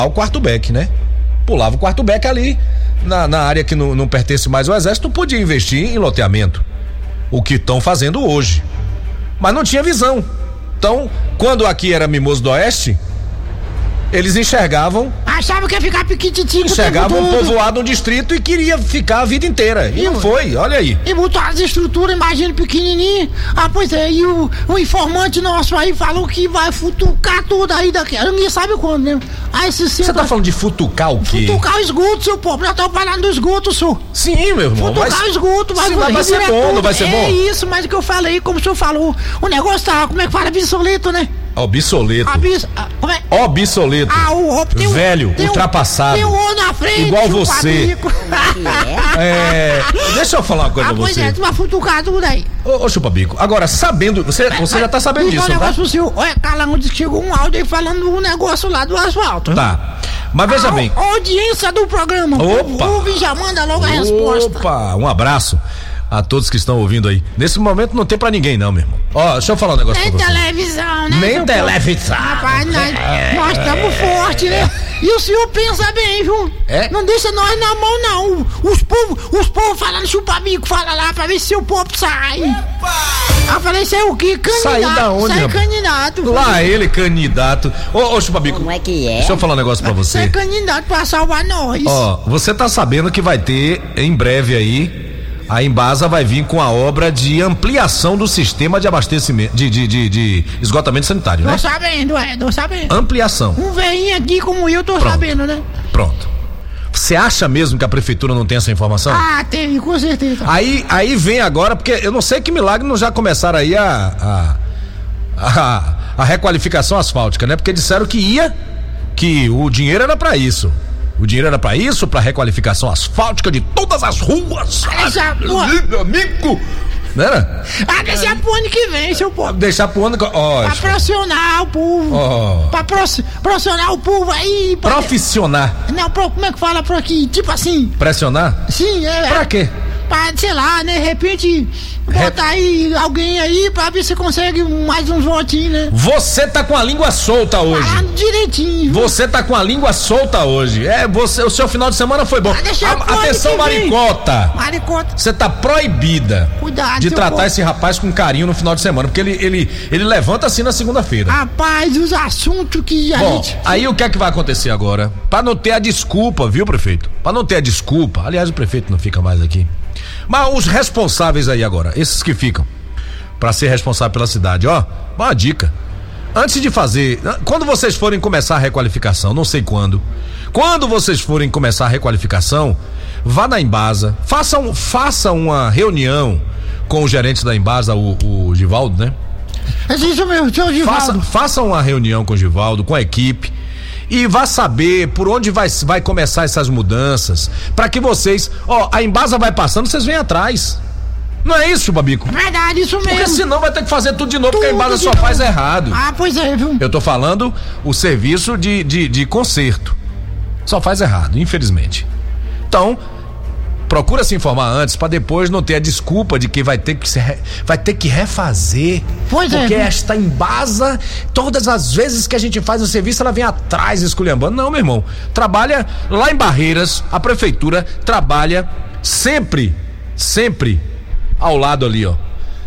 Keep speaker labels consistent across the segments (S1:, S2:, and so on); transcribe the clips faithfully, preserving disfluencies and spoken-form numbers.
S1: o quarto beck, né? Pulava o quarto beck ali, na, na área que não, não pertence mais ao exército, podia investir em loteamento. O que estão fazendo hoje. Mas não tinha visão. Então, quando aqui era Mimoso do Oeste, eles enxergavam.
S2: Achava que ia ficar piquititico.
S1: Enxergavam um povoado, um distrito e queria ficar a vida inteira. E, e não foi, olha aí.
S2: E botou as estruturas, imagina, pequenininho. Ah, pois é, e o, o informante nosso aí falou que vai futucar tudo aí daqui. Ninguém sabe quando, né? Aí se
S1: Você tá falando de futucar o quê?
S2: Futucar o esgoto, seu povo. Já estão falando do esgoto, senhor.
S1: Sim, meu irmão.
S2: Futucar mas, o esgoto, vai,
S1: sim, vai, vai ser bom, tudo. Não vai ser bom?
S2: É isso, mas o que eu falei, como o senhor falou, o negócio tá, como é que fala, obsoleto, né?
S1: Obsoleto.
S2: Abis, ah, como é?
S1: Obsoleto.
S2: Ah, o tem um,
S1: velho,
S2: tem
S1: ultrapassado.
S2: Tem um O na frente.
S1: Igual você. é, deixa eu falar uma coisa
S2: ah,
S1: pra você.
S2: Pois é, tu vai futucar tudo aí.
S1: Ô, ô Chupa-Bico, agora, sabendo, você, é, você já tá sabendo disso,
S2: um
S1: tá?
S2: Negócio seu, olha, Calango disse que chegou um áudio aí falando um negócio lá do asfalto.
S1: Tá, mas veja
S2: a,
S1: bem.
S2: A audiência do programa.
S1: Opa.
S2: Ouve e já manda logo a Opa. resposta.
S1: Opa, um abraço a todos que estão ouvindo aí. Nesse momento não tem pra ninguém não, meu irmão. Ó, deixa eu falar um negócio
S2: Nem
S1: pra você.
S2: televisão, né?
S1: Nem televisão.
S2: Rapaz, nós estamos fortes, né? E o senhor pensa bem, viu?
S1: É?
S2: Não deixa nós na mão, não. Os povos, os povos falando Chupa-Bico, fala lá pra ver se o povo sai. Opa! Eu falei, isso é o quê? Candidato.
S1: Sai da onde?
S2: Sai candidato.
S1: Lá ele, candidato. Ô, ô Chupa-Bico.
S3: Como é que é?
S1: Deixa eu falar um negócio pra você.
S2: Sai candidato pra salvar nós.
S1: Ó, você tá sabendo que vai ter, em breve aí, a Embasa vai vir com a obra de ampliação do sistema de abastecimento, de, de, de, de esgotamento sanitário, né?
S2: Tô sabendo, é, tô sabendo.
S1: Ampliação.
S2: Um velhinho aqui como eu, tô
S1: Pronto.
S2: sabendo, né?
S1: Pronto. Você acha mesmo que a prefeitura não tem essa informação?
S2: Ah, tem, com certeza.
S1: Aí, aí vem agora, porque eu não sei que milagre não já começaram aí a, a, a, a requalificação asfáltica, né? Porque disseram que ia, que o dinheiro era pra isso. O dinheiro era pra isso, pra requalificação asfáltica de todas as ruas.
S2: Deixa,
S1: ah, meu amigo! Não era?
S2: Ah, deixar pro ano que vem, seu povo.
S1: Deixar pro ano que... Ó,
S2: pra pressionar o povo.
S1: Ó.
S2: Pra pressionar o povo aí. Pra...
S1: Profissionar.
S2: Não, pro, como é que fala por aqui? Tipo assim.
S1: Pressionar?
S2: Sim, é.
S1: Pra quê?
S2: Pra, sei lá, né? De repente, botar Re... aí alguém aí pra ver se consegue mais uns votinhos, né?
S1: Você tá com a língua solta hoje.
S2: Falando direitinho.
S1: Você tá com a língua solta hoje. É, você, o seu final de semana foi bom.
S2: Ah,
S1: a, atenção, Maricota.
S2: Maricota.
S1: Você tá proibida.
S2: Cuidado,
S1: de tratar
S2: povo.
S1: esse rapaz com carinho no final de semana, porque ele, ele, ele levanta assim na segunda-feira.
S2: Rapaz, os assuntos que a
S1: Bom,
S2: gente...
S1: aí o que é que vai acontecer agora? Pra não ter a desculpa, viu, prefeito? Pra não ter a desculpa, aliás, o prefeito não fica mais aqui. Mas os responsáveis aí agora, esses que ficam pra ser responsável pela cidade, ó, uma dica. Antes de fazer, quando vocês forem começar a requalificação, não sei quando, quando vocês forem começar a requalificação, vá na Embasa, façam, faça uma reunião com o gerente da Embasa, o, o Givaldo, né?
S2: É isso mesmo, seu Givaldo.
S1: Faça, faça uma reunião com o Givaldo, com a equipe, e vá saber por onde vai, vai começar essas mudanças, para que vocês, ó, a Embasa vai passando, vocês vêm atrás. Não é isso, Chupa-Bico?
S2: É verdade, isso mesmo.
S1: Porque senão vai ter que fazer tudo de novo, tudo porque a Embasa só novo. faz errado.
S2: Ah, pois é, viu?
S1: Eu tô falando o serviço de, de, de conserto. Só faz errado, infelizmente. Então, procura se informar antes para depois não ter a desculpa de que vai ter que se re, vai ter que refazer.
S2: Pois
S1: porque
S2: é.
S1: Porque esta Embasa, todas as vezes que a gente faz o serviço, ela vem atrás esculhambando. Não, meu irmão. Trabalha lá em Barreiras, a prefeitura trabalha sempre, sempre ao lado ali, ó.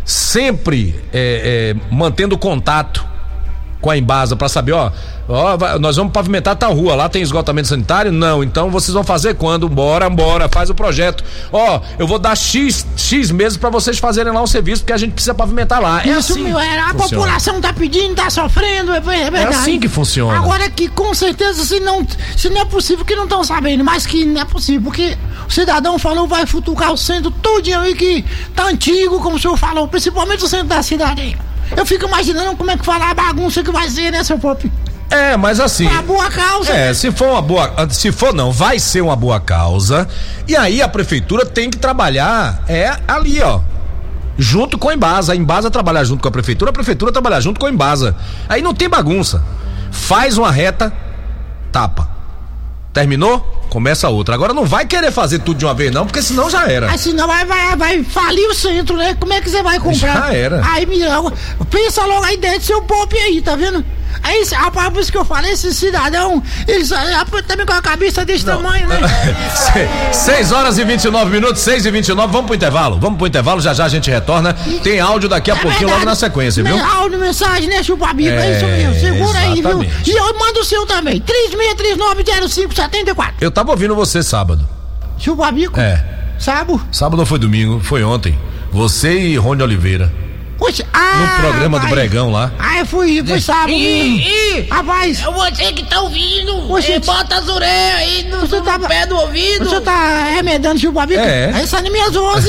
S1: Sempre é, é, mantendo contato com a Embasa para saber, ó, ó, vai, nós vamos pavimentar tal rua, lá tem esgotamento sanitário? Não, então vocês vão fazer quando? Bora, bora, faz o projeto. Ó, eu vou dar X, X meses para vocês fazerem lá o serviço, porque a gente precisa pavimentar lá. É
S2: Isso,
S1: assim
S2: meu, é, a
S1: funciona.
S2: população tá pedindo, tá sofrendo, é verdade.
S1: É assim que funciona.
S2: Agora que com certeza se não, se não é possível que não estão sabendo, mas que não é possível, porque o cidadão falou vai futucar o centro tudinho aí que tá antigo, como o senhor falou, principalmente o centro da cidade aí. Eu fico imaginando como é que fala a bagunça que vai ser, né, seu Pop?
S1: É, mas assim.
S2: Uma boa causa.
S1: É, se for uma boa. Se for não, vai ser uma boa causa. E aí a prefeitura tem que trabalhar é ali, ó. Junto com a Embasa. A Embasa trabalhar junto com a prefeitura, a prefeitura trabalhar junto com a Embasa. Aí não tem bagunça. Faz uma reta, tapa. Terminou? Começa outra. Agora não vai querer fazer tudo de uma vez, não, porque senão já era.
S2: Aí senão vai, vai, vai falir o centro, né? Como é que você vai comprar?
S1: Já era.
S2: Aí, Mirão, pensa logo a ideia do seu Pop aí, tá vendo? Aí, rapaz, por isso que eu falei, esse cidadão, eles também com a cabeça desse Não. tamanho, né?
S1: seis horas e vinte e nove minutos, seis e vinte e nove, vamos pro intervalo, vamos pro intervalo, já já a gente retorna. Tem áudio daqui a é pouquinho, verdade. Logo na sequência, viu?
S2: Áudio, mensagem, né, Chupabico? É, é isso mesmo, segura exatamente. Aí, viu? E eu mando o seu também, três seis três nove zero cinco sete quatro.
S1: Eu tava ouvindo você sábado.
S2: Chupabico?
S1: É.
S2: Sábado?
S1: Sábado ou foi domingo? Foi ontem. Você e Rony Oliveira.
S2: Poxa, ah,
S1: no programa rapaz. do Bregão lá.
S2: Ah, eu fui, foi sábado.
S3: Ih, ih,
S2: rapaz.
S3: É você que tá ouvindo.
S2: Poxa,
S3: é, bota as orelhas aí no, você no tá, pé do ouvido.
S2: Você tá remedando Chupabico?
S1: É.
S2: Aí sai nas minhas vozes,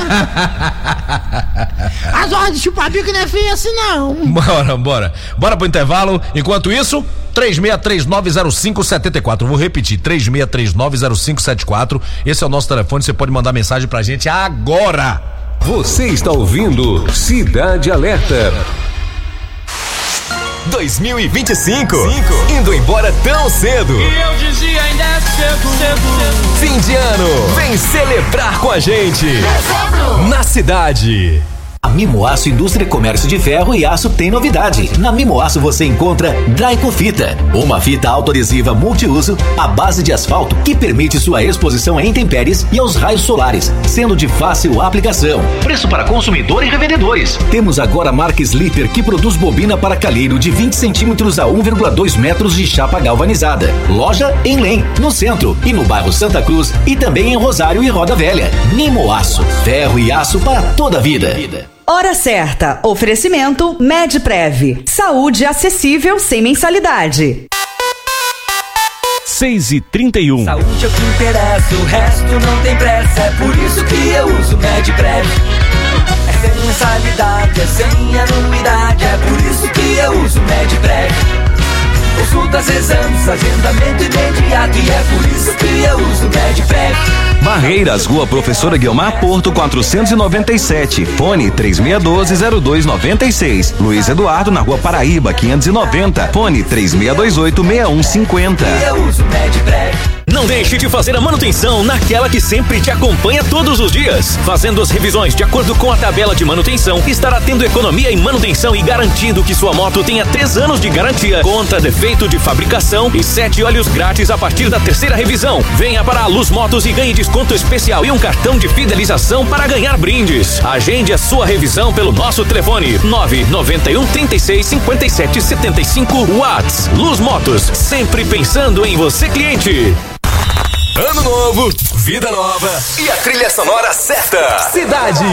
S2: As vozes de Chupabico não é feia assim, não.
S1: Bora, bora. Bora pro intervalo. Enquanto isso, três seis três nove zero cinco sete quatro. Vou repetir, três seis três nove zero cinco sete quatro. Esse é o nosso telefone, você pode mandar mensagem pra gente agora.
S4: Você está ouvindo Cidade Alerta.
S5: dois mil e vinte e cinco, Cinco. Indo embora tão cedo.
S6: E eu dizia ainda é cedo, cedo.
S5: Fim de ano, vem celebrar com a gente. Dezembro. Na cidade.
S7: A Mimoaço Indústria e Comércio de Ferro e Aço tem novidade. Na Mimoaço você encontra Drycofita, uma fita autoadesiva multiuso à base de asfalto que permite sua exposição a intempéries e aos raios solares, sendo de fácil aplicação. Preço para consumidor e revendedores. Temos agora a marca Slipper, que produz bobina para calheiro de vinte centímetros a um vírgula dois metros de chapa galvanizada. Loja em Lem, no centro, e no bairro Santa Cruz, e também em Rosário e Roda Velha. Mimoaço, ferro e aço para toda a vida.
S8: Hora certa. Oferecimento Medprev. Saúde acessível sem mensalidade.
S4: seis e trinta e um.
S9: Saúde é o que interessa, o resto não tem pressa. É por isso que eu uso Medprev. É sem mensalidade, é sem anuidade. É por isso que eu uso Medprev. Consultas, exames, agendamento imediato. E é por isso que eu uso Medprev.
S5: Barreiras, Rua Professora Guiomar Porto, quatrocentos e noventa e sete. Fone três seis um dois zero dois nove seis. Luiz Eduardo, na Rua Paraíba, quinhentos e noventa. Fone três seis dois oito seis um cinco zero.
S9: Eu uso Medprev.
S5: Não deixe de fazer a manutenção naquela que sempre te acompanha todos os dias. Fazendo as revisões de acordo com a tabela de manutenção, estará tendo economia em manutenção e garantindo que sua moto tenha três anos de garantia contra defeito de fabricação e sete óleos grátis a partir da terceira revisão. Venha para a Luz Motos e ganhe desconto especial e um cartão de fidelização para ganhar brindes. Agende a sua revisão pelo nosso telefone nove nove um, três seis, cinco sete sete cinco. Watts. Luz Motos, sempre pensando em você, cliente.
S10: Ano novo, vida nova e a trilha sonora certa.
S5: Cidade.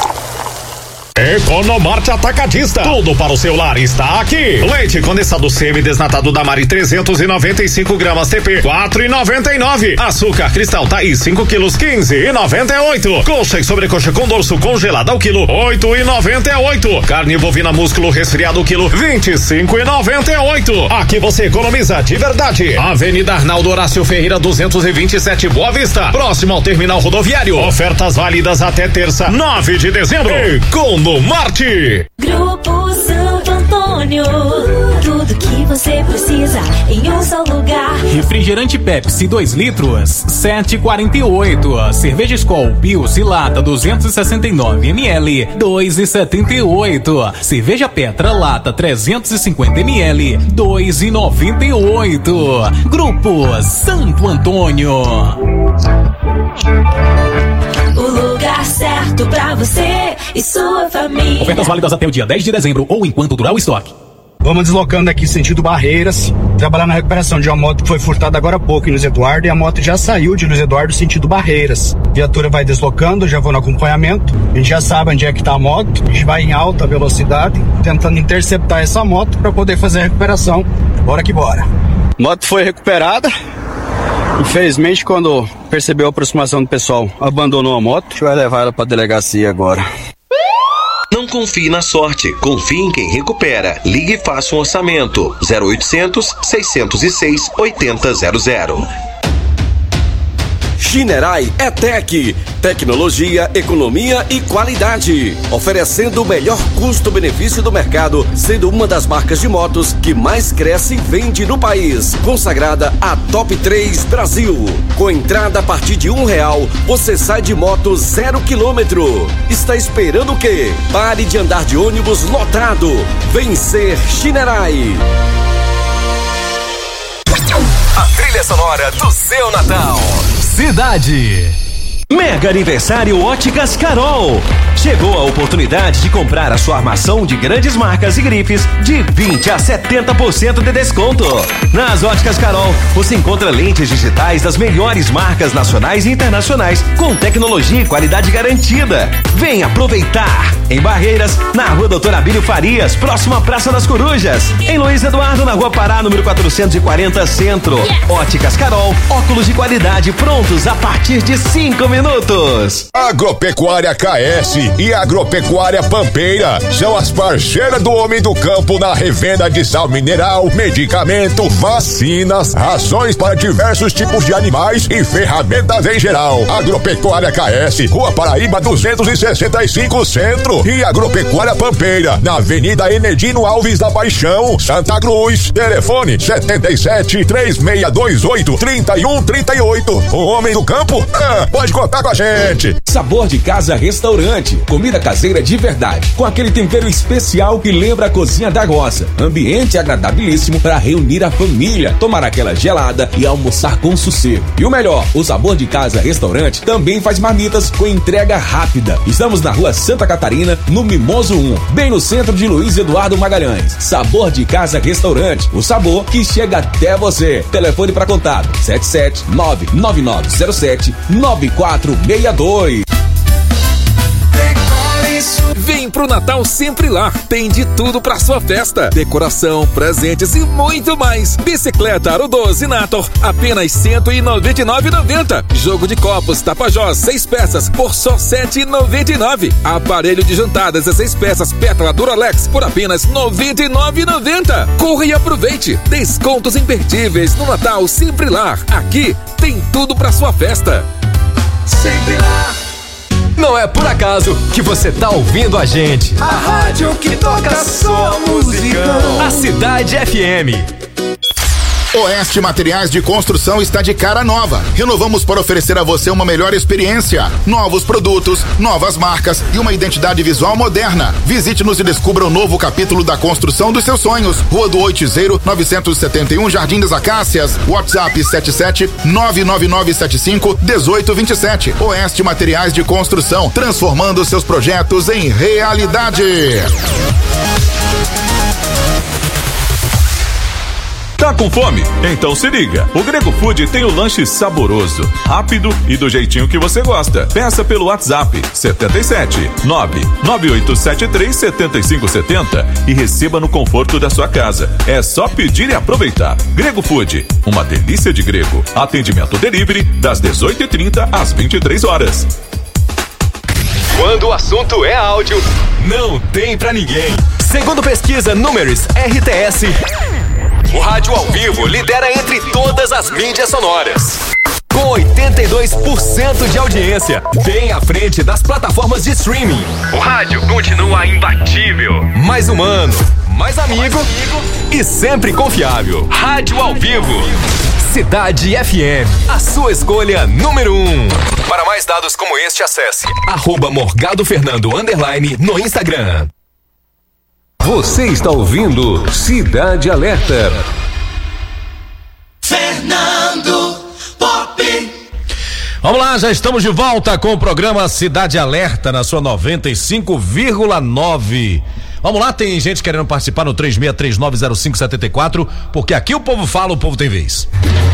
S11: Economarte Atacadista. Tudo para o seu lar está aqui. Leite condensado semi-desnatado da Mari trezentos e noventa e cinco gramas T P quatro e noventa e nove. Açúcar Cristal Thaís cinco quilos quinze e noventa e oito. Coxa e sobrecoxa com dorso congelada ao quilo oito e noventa e oito. Carne bovina músculo resfriado quilo vinte e cinco e noventa e oito. Aqui você economiza de verdade. Avenida Arnaldo Horácio Ferreira duzentos e vinte e sete, Boa Vista, próximo ao terminal rodoviário. Ofertas válidas até terça, nove de dezembro. Economarte.
S12: Grupo Santo Antônio, tudo que você precisa em um só lugar.
S13: Refrigerante Pepsi dois litros, sete e quarenta e oito. Cerveja Skol Pils e Lata duzentos e sessenta e nove mililitros, dois e setenta e oito. Cerveja Petra Lata trezentos e cinquenta mililitros, dois e noventa e oito. Grupo Santo Antônio.
S12: O lugar certo pra você e sua família.
S13: Ofertas válidas até o dia dez de dezembro ou enquanto durar o estoque.
S14: Vamos deslocando aqui sentido Barreiras, trabalhar na recuperação de uma moto que foi furtada agora há pouco em Luiz Eduardo, e a moto já saiu de Luiz Eduardo sentido Barreiras. A viatura vai deslocando, já vou no acompanhamento, a gente já sabe onde é que tá a moto, a gente vai em alta velocidade, tentando interceptar essa moto para poder fazer a recuperação. Bora que bora. Moto foi recuperada. Infelizmente, quando percebeu a aproximação do pessoal, abandonou a moto. A gente vai levar ela para a delegacia agora.
S15: Não confie na sorte, confie em quem recupera. Ligue e faça um orçamento. zero oitocentos, seiscentos e seis, oitenta zero zero.
S4: Shinerai é Tech, tecnologia, economia e qualidade, oferecendo o melhor custo-benefício do mercado, sendo uma das marcas de motos que mais cresce e vende no país, consagrada a Top três Brasil. Com entrada a partir de um real, você sai de moto zero quilômetro. Está esperando o quê? Pare de andar de ônibus lotado. Vem ser Shinerai.
S10: A trilha sonora do seu Natal.
S5: Cidade. Mega aniversário Óticas Carol. Chegou a oportunidade de comprar a sua armação de grandes marcas e grifes de vinte a setenta por cento de desconto. Nas Óticas Carol, você encontra lentes digitais das melhores marcas nacionais e internacionais com tecnologia e qualidade garantida. Vem aproveitar! Em Barreiras, na Rua Doutor Abílio Farias, próximo à Praça das Corujas. Em Luiz Eduardo, na Rua Pará, número quatrocentos e quarenta, Centro. Óticas Carol, óculos de qualidade prontos a partir de cinco minutos.
S16: Agropecuária K S e Agropecuária Pampeira são as parceiras do homem do campo na revenda de sal mineral, medicamento, vacinas, rações para diversos tipos de animais e ferramentas em geral. Agropecuária K S, Rua Paraíba duzentos e sessenta e cinco, Centro, e Agropecuária Pampeira, na Avenida Enedino Alves da Paixão, Santa Cruz. Telefone setenta e sete, três seis dois oito, trinta e um trinta e oito. O homem do campo, ah, pode contar com a gente.
S17: Sabor de Casa Restaurante, comida caseira de verdade, com aquele tempero especial que lembra a cozinha da roça. Ambiente agradabilíssimo para reunir a família, tomar aquela gelada e almoçar com sossego. E o melhor, o Sabor de Casa Restaurante também faz marmitas com entrega rápida. Estamos na Rua Santa Catarina, no Mimoso um, bem no centro de Luiz Eduardo Magalhães. Sabor de Casa Restaurante, o sabor que chega até você. Telefone para contato sete sete nove nove nove zero sete nove quatro seis dois.
S10: Vem pro Natal Sempre Lar. Tem de tudo pra sua festa: decoração, presentes e muito mais. Bicicleta Aro doze Nator, apenas cento e noventa e nove reais e noventa centavos. Jogo de copos Tapajós, seis peças, por só sete reais e noventa e nove centavos. Aparelho de jantar dezesseis peças Petra Duralex, por apenas noventa e nove reais e noventa centavos. Corra e aproveite. Descontos imperdíveis no Natal Sempre Lar. Aqui tem tudo pra sua festa.
S5: Sempre Lar. Não é por acaso que você tá ouvindo a gente.
S10: A rádio que toca sua música.
S5: A Cidade F M.
S18: Oeste Materiais de Construção está de cara nova. Renovamos para oferecer a você uma melhor experiência. Novos produtos, novas marcas e uma identidade visual moderna. Visite-nos e descubra o novo capítulo da construção dos seus sonhos. Rua do Oitizeiro, novecentos e setenta e um, Jardim das Acácias. WhatsApp sete sete nove nove nove sete cinco um oito dois sete. Oeste Materiais de Construção, transformando seus projetos em realidade.
S19: Tá com fome? Então se liga. O Grego Food tem o lanche saboroso, rápido e do jeitinho que você gosta. Peça pelo WhatsApp sete sete nove nove oito sete três sete cinco sete zero e receba no conforto da sua casa. É só pedir e aproveitar. Grego Food, uma delícia de grego. Atendimento delivery das dezoito e trinta às vinte e três horas.
S10: Quando o assunto é áudio, não tem pra ninguém.
S5: Segundo pesquisa Números R T S,
S10: o rádio ao vivo lidera entre todas as mídias sonoras.
S5: Com oitenta e dois por cento de audiência, bem à frente das plataformas de streaming.
S10: O rádio continua imbatível.
S5: Mais humano, mais amigo, mais amigo e sempre confiável.
S10: Rádio ao vivo.
S5: Cidade F M, a sua escolha número um.
S10: Para mais dados como este, acesse
S5: arroba Morgado Fernando underline no Instagram.
S10: Você está ouvindo Cidade Alerta.
S1: Fernando Pop. Vamos lá, já estamos de volta com o programa Cidade Alerta na sua noventa e cinco vírgula nove. Vamos lá, tem gente querendo participar no três seis três nove zero cinco sete quatro, porque aqui o povo fala, o povo tem vez.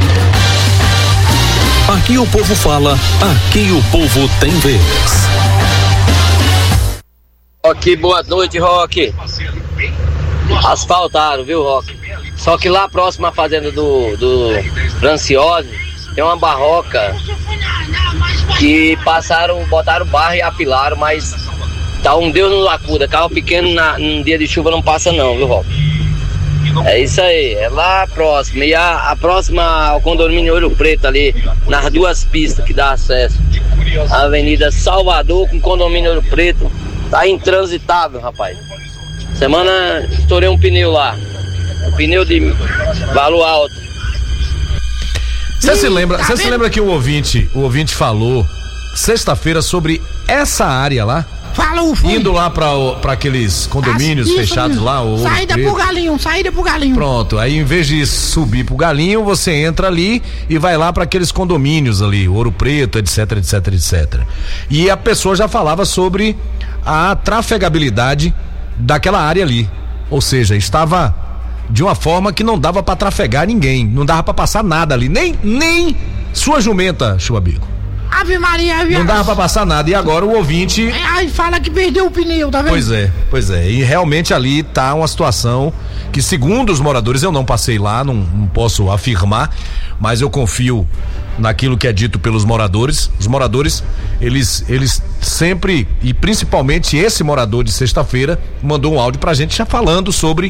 S5: Aqui o povo fala, aqui o povo tem vez.
S20: Rock, boa noite, Rock. Asfaltaram, viu, Rock? Só que lá próximo à fazenda do, do Franciose tem uma barroca que passaram, botaram barro e apilaram, mas tá um Deus nos acuda. Carro pequeno na, num dia de chuva não passa não, viu, Rock? É isso aí, é lá próximo. E a, a próxima ao condomínio Ouro Preto ali, nas duas pistas que dá acesso. A Avenida Salvador com condomínio Ouro Preto. Tá intransitável, rapaz. Semana estourei um pneu lá. Um pneu de valor alto.
S1: Você se lembra, você se lembra que o ouvinte, o ouvinte falou sexta-feira sobre essa área lá?
S2: Falou, fui.
S1: Indo lá pra, o- pra aqueles condomínios
S2: Ah, isso
S1: fechados
S2: mesmo.
S1: lá, o Ouro
S2: Saída
S1: Preto.
S2: pro galinho, saída pro galinho.
S1: Pronto, aí em vez de subir pro galinho, você entra ali e vai lá para aqueles condomínios ali, Ouro Preto, etc, etc, etcétera. E a pessoa já falava sobre a trafegabilidade daquela área ali. Ou seja, estava de uma forma que não dava para trafegar ninguém, não dava para passar nada ali, nem nem sua jumenta, Chuabico.
S2: Ave Maria, Ave
S1: Não dava para passar nada. E agora o ouvinte.
S2: Aí fala que perdeu o pneu, tá vendo?
S1: Pois é, pois é. E realmente ali tá uma situação que, segundo os moradores, eu não passei lá, não, não posso afirmar, mas eu confio naquilo que é dito pelos moradores. Os moradores, eles, eles sempre, e principalmente esse morador de sexta-feira, mandou um áudio pra gente já falando sobre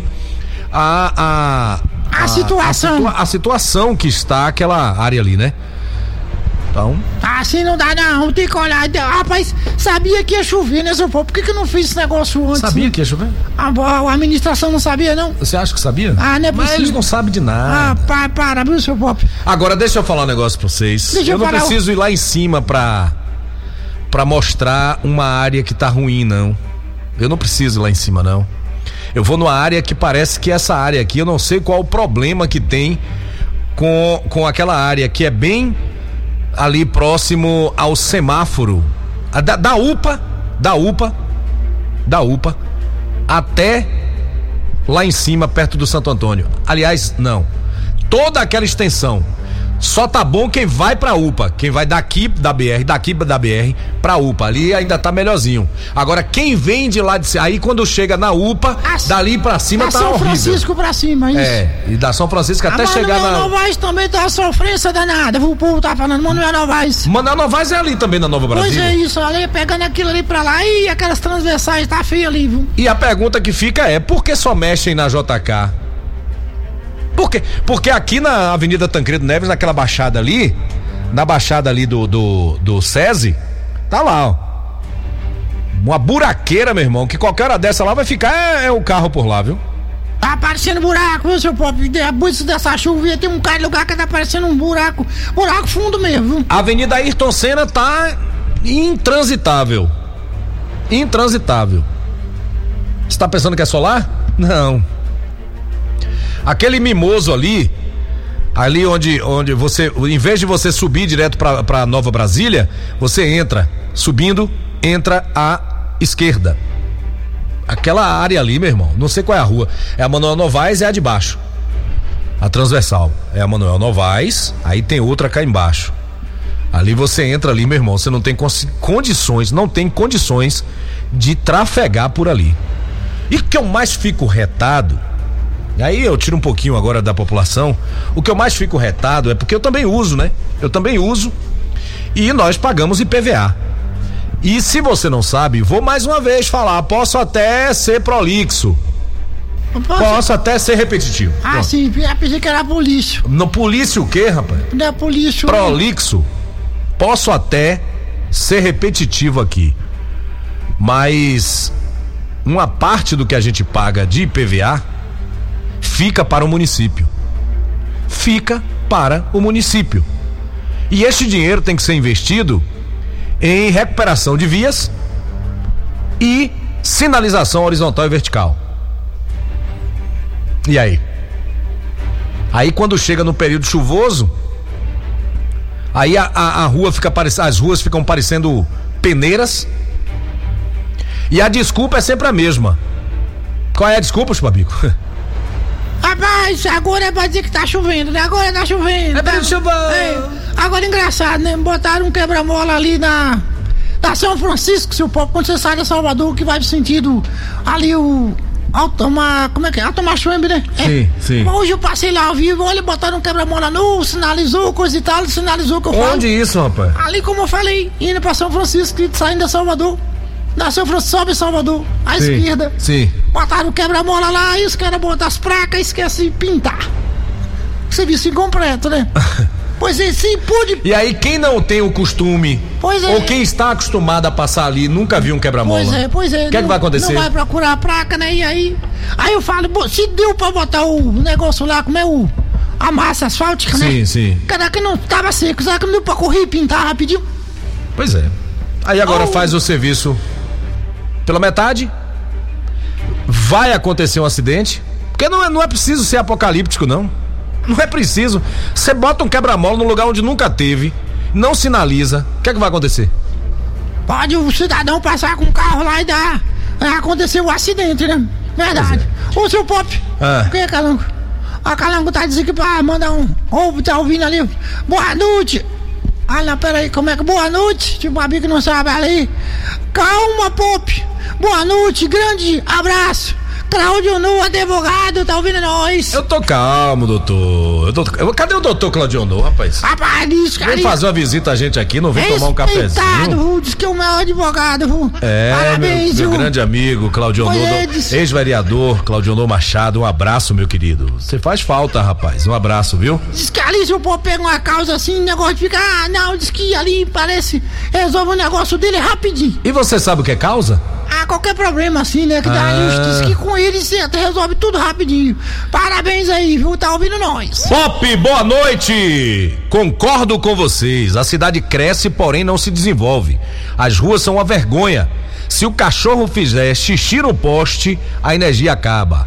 S1: a a,
S2: A situação.
S1: a, situa- a situação que está aquela área ali, né? Então,
S2: Assim não dá não, tem que olhar. Rapaz, sabia que ia chover, né, seu povo? Por que que eu não fiz esse negócio antes?
S1: sabia
S2: né?
S1: que ia chover?
S2: A, a administração não sabia, não?
S1: Você acha que sabia?
S2: Ah, não é
S1: Mas
S2: possível.
S1: eles não sabem de nada.
S2: Ah, para, para, viu, seu pop?
S1: Agora deixa eu falar um negócio pra vocês.
S2: Deixa
S1: eu
S2: eu
S1: não
S2: falar
S1: preciso ir lá em cima pra, pra mostrar uma área que tá ruim, não. Eu não preciso ir lá em cima, não. Eu vou numa área que parece que essa área aqui, eu não sei qual o problema que tem com, com aquela área que é bem ali próximo ao semáforo. A Da, da UPA, da UPA, da UPA, até lá em cima, perto do Santo Antônio. Aliás, não. Toda aquela extensão. Só tá bom quem vai pra UPA, quem vai daqui da B R, daqui da B R pra UPA, ali ainda tá melhorzinho. Agora quem vem de lá de cima, aí quando chega na UPA, dali pra cima
S2: Da
S1: tá
S2: São
S1: horrível.
S2: Francisco pra cima, isso.
S1: É, e da São Francisco até
S2: a
S1: chegar
S2: Manuel
S1: na...
S2: Novaes também tá uma sofrência danada. O povo tá falando, Manuel Novaes.
S1: Manuel Novaes é ali também na Nova
S2: Pois
S1: Brasília.
S2: é isso, ali pegando aquilo ali pra lá e aquelas transversais tá feio ali, viu?
S1: E a pergunta que fica é, por que só mexem na J K? Por quê? Porque aqui na Avenida Tancredo Neves, naquela baixada ali, na baixada ali do, do, do SESI, tá lá, ó. Uma buraqueira, meu irmão, que qualquer hora dessa lá vai ficar é, é o carro por lá, viu?
S2: Tá aparecendo buraco, viu, seu povo? Depois dessa chuva, tem um cara de lugar que tá aparecendo um buraco. Buraco fundo mesmo, viu?
S1: A Avenida Ayrton Senna tá intransitável. Intransitável. Você tá pensando que é solar? Não. Aquele mimoso ali, ali onde, onde você, em vez de você subir direto pra, pra Nova Brasília, você entra, subindo, entra à esquerda. Aquela área ali, meu irmão, não sei qual é a rua, é a Manuel Novaes, é a de baixo. A transversal, é a Manuel Novaes, aí tem outra cá embaixo. Ali você entra ali, meu irmão, você não tem condições, não tem condições de trafegar por ali. E o que eu mais fico retado, aí eu tiro um pouquinho agora da população, o que eu mais fico retado é porque eu também uso, né? Eu também uso e nós pagamos I P V A. E se você não sabe, vou mais uma vez falar, posso até ser prolixo.
S2: Posso,
S1: posso até ser repetitivo.
S2: Ah,
S1: Pronto.
S2: sim, eu pensei que era polícia.
S1: No polícia o quê, rapaz?
S2: Não é polícia.
S1: Prolixo. Posso até ser repetitivo aqui, mas uma parte do que a gente paga de I P V A fica para o município. Fica para o município. E este dinheiro tem que ser investido em recuperação de vias e sinalização horizontal e vertical. E aí? Aí quando chega no período chuvoso, aí a, a, a rua fica parecendo, as ruas ficam parecendo peneiras. E a desculpa é sempre a mesma. Qual é a desculpa, Chupabico?
S2: Rapaz, agora é pra dizer que tá chovendo, né? Agora tá chovendo. É
S1: pra chuvar.
S2: É. Agora engraçado, né? Botaram um quebra-mola ali na da São Francisco, seu povo, quando você sai de Salvador, que vai pro sentido ali o Altomar, como é que é? Altomar Schwembe, né? É.
S1: Sim, sim.
S2: Hoje eu passei lá ao vivo, olha, botaram um quebra-mola no, sinalizou, coisa e tal, sinalizou que eu falo.
S1: Onde isso, rapaz?
S2: Ali, como eu falei, indo pra São Francisco, saindo de Salvador. Da São Francisco, sobe Salvador, à
S1: Sim,
S2: esquerda.
S1: Sim.
S2: Botaram o quebra-mola lá, e os caras botam as placas e esquecem de pintar. Serviço incompleto, né? Pois é, sim, pude.
S1: E aí, quem não tem o costume,
S2: pois é,
S1: ou quem está acostumado a passar ali, nunca viu um quebra-mola.
S2: Pois é, pois é.
S1: O que é que vai acontecer?
S2: Não vai procurar a placa, né? E aí, aí eu falo, se deu pra botar o negócio lá, como é o a massa asfáltica, né?
S1: Sim, sim.
S2: Caraca, não tava seco, será que não deu pra correr e pintar rapidinho?
S1: Pois é. Aí agora
S2: Oh.
S1: faz o serviço pela metade, vai acontecer um acidente, porque não é, não é preciso ser apocalíptico, não. Não é preciso. Você bota um quebra-mola no lugar onde nunca teve, não sinaliza, o que é que vai acontecer?
S2: Pode o cidadão passar com o carro lá e dar. Acontecer o acidente, né? Verdade. É. Ô, seu Pop,
S1: ah.
S2: o que é, Calango? A Calango tá dizendo que pra mandar um. Ou tá ouvindo ali. Boa noite. Ah, não, peraí, como é que. Boa noite. Tipo, a que não sabe ali. Calma, Pop. Boa noite, grande abraço. Claudio No, advogado, tá ouvindo nós?
S1: Eu tô calmo, doutor. Eu tô... Cadê o doutor Claudio No, rapaz?
S2: Rapaz, diz, cara.
S1: Vem fazer uma visita a gente aqui, não vem tomar um cafezinho.
S2: Diz que é o maior advogado.
S1: É, parabéns, meu, meu grande amigo Claudio No, ex-vereador Claudio No Machado, um abraço, meu querido. Você faz falta, rapaz, um abraço, viu?
S2: Diz que ali se o povo pega uma causa assim, o negócio fica, ah, não, diz que ali parece, resolve o negócio dele rapidinho.
S1: E você sabe o que é causa?
S2: Ah, qualquer problema assim, né? Que dá
S1: ah.
S2: justiça, que com ele você resolve tudo rapidinho. Parabéns aí, viu? Tá ouvindo nós.
S1: Pop, boa noite! Concordo com vocês. A cidade cresce, porém não se desenvolve. As ruas são uma vergonha. Se o cachorro fizer xixi no poste, a energia acaba.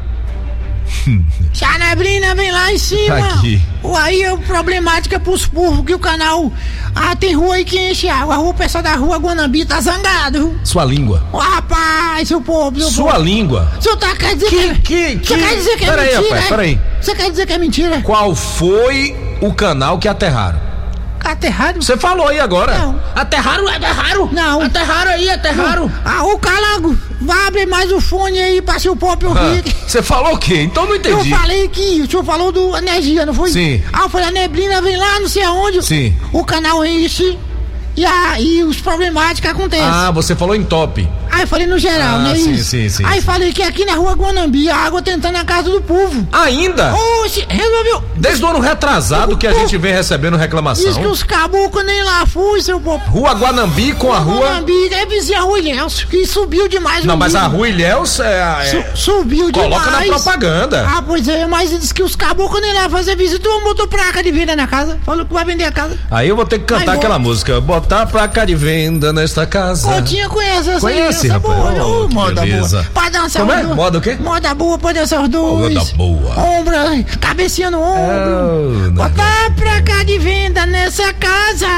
S2: Se a neblina vem lá em cima,
S1: aqui.
S2: Aí é problemática pros burros, que o canal. Ah, tem rua aí que enche água. A rua, o pessoal da rua Guanambi tá zangado.
S1: Sua língua.
S2: Oh, rapaz, seu povo, seu
S1: Sua
S2: povo.
S1: língua.
S2: O senhor tá, quer dizer que.
S1: que, que
S2: Você quer dizer que é
S1: pera
S2: mentira?
S1: Aí, rapaz,
S2: é?
S1: peraí.
S2: Você quer dizer que é mentira?
S1: Qual foi o canal que aterraram?
S2: Aterraram?
S1: Você falou aí agora.
S2: Não.
S3: Aterraram, aterraram?
S2: Não.
S3: Aterraram aí, aterraram.
S2: Ah, o Calango, vai abrir mais o fone aí pra seu Pop ouvir.
S1: Você ah, falou o quê? Então não entendi.
S2: Eu falei que o senhor falou do energia, não foi?
S1: Sim.
S2: Ah, eu falei, a neblina vem lá, não sei aonde.
S1: Sim.
S2: O canal enche e, a, e os problemáticos acontecem.
S1: Ah, você falou em top.
S2: Aí eu falei no geral,
S1: ah,
S2: né?
S1: Sim,
S2: isso.
S1: sim, sim.
S2: Aí falei que aqui na rua Guanambi, a água tentando na casa do povo.
S1: Ainda?
S2: Oxe, resolveu.
S1: Desde o ano retrasado que a gente vem recebendo reclamação.
S2: Diz que os caboclos nem lá fui, seu povo.
S1: Rua Guanambi com a rua.
S2: Guanambi, é vizinha Rua Ilhéus, que subiu demais.
S1: Não, mas a Rua Ilhéus é. é...
S2: Su, subiu
S1: Coloca
S2: demais.
S1: Coloca na propaganda.
S2: Ah, pois é, mas diz que os caboclos nem lá fazer visita, um botou placa de venda na casa. Falou que vai vender a casa.
S1: Aí eu vou ter que cantar
S2: Vai,
S1: aquela
S2: bom.
S1: música. Botar placa de venda nesta casa.
S2: Coutinho conhece essa
S1: Conhece,
S2: aí, essa
S1: rapaz.
S2: boa,
S1: Oh,
S2: oh, moda
S1: beleza.
S2: boa. Pra dançar
S1: Como
S2: os
S1: é?
S2: dois.
S1: Moda o quê?
S2: Moda boa pra dançar os dois.
S1: Moda boa.
S2: Ombro, cabecinha no ombro.
S1: Oh,
S2: botar pra cá de venda nessa casa.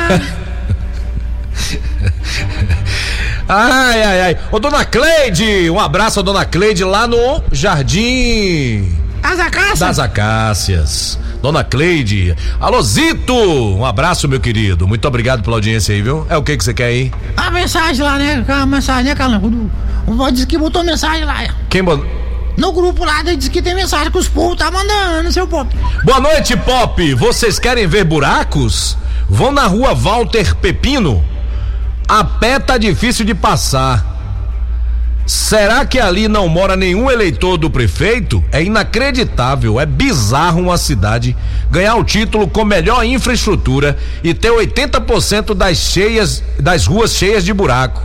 S1: Ai, ai, ai. Ô, dona Cleide, um abraço a dona Cleide lá no Jardim
S2: Das Acácias.
S1: Das Acácias. Dona Cleide. Alô, Zito, um abraço, meu querido. Muito obrigado pela audiência aí, viu? É o que que você quer aí?
S2: A mensagem lá, né? A mensagem, né, Calango? O disse que botou mensagem lá.
S1: Quem botou?
S2: No grupo lá, ele disse que tem mensagem que os povos tá mandando, seu Pop.
S1: Boa noite, Pop. Vocês querem ver buracos? Vão na rua Walter Pepino. A pé tá difícil de passar. Será que ali não mora nenhum eleitor do prefeito? É inacreditável, é bizarro uma cidade ganhar o título com melhor infraestrutura e ter oitenta por cento das cheias, das ruas cheias de buraco.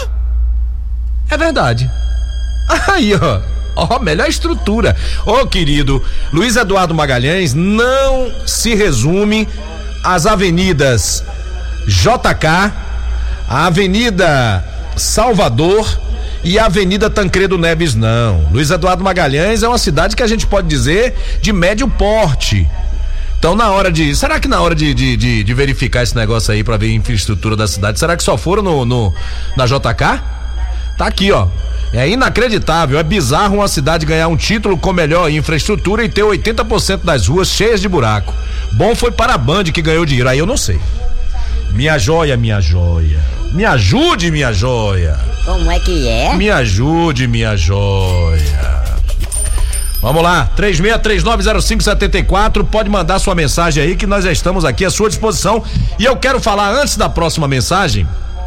S1: É verdade. Aí, ó. Ó, melhor estrutura. Ô, querido, Luiz Eduardo Magalhães não se resume às avenidas J K, a Avenida Salvador e a Avenida Tancredo Neves, não. Luiz Eduardo Magalhães é uma cidade que a gente pode dizer de médio porte. Então, na hora de. Será que na hora de, de, de, de verificar esse negócio aí pra ver a infraestrutura da cidade, será que só foram no, no, na J K? Tá aqui, ó. É inacreditável, é bizarro uma cidade ganhar um título com melhor infraestrutura e ter oitenta por cento das ruas cheias de buraco. Bom foi para a Band que ganhou dinheiro, aí eu não sei. Minha joia, minha joia. Me ajude, minha joia.
S21: Como é que é?
S1: Me ajude, minha joia. Vamos lá, três seis três nove zero cinco sete quatro, pode mandar sua mensagem aí que nós já estamos aqui à sua disposição. E eu quero falar antes da próxima mensagem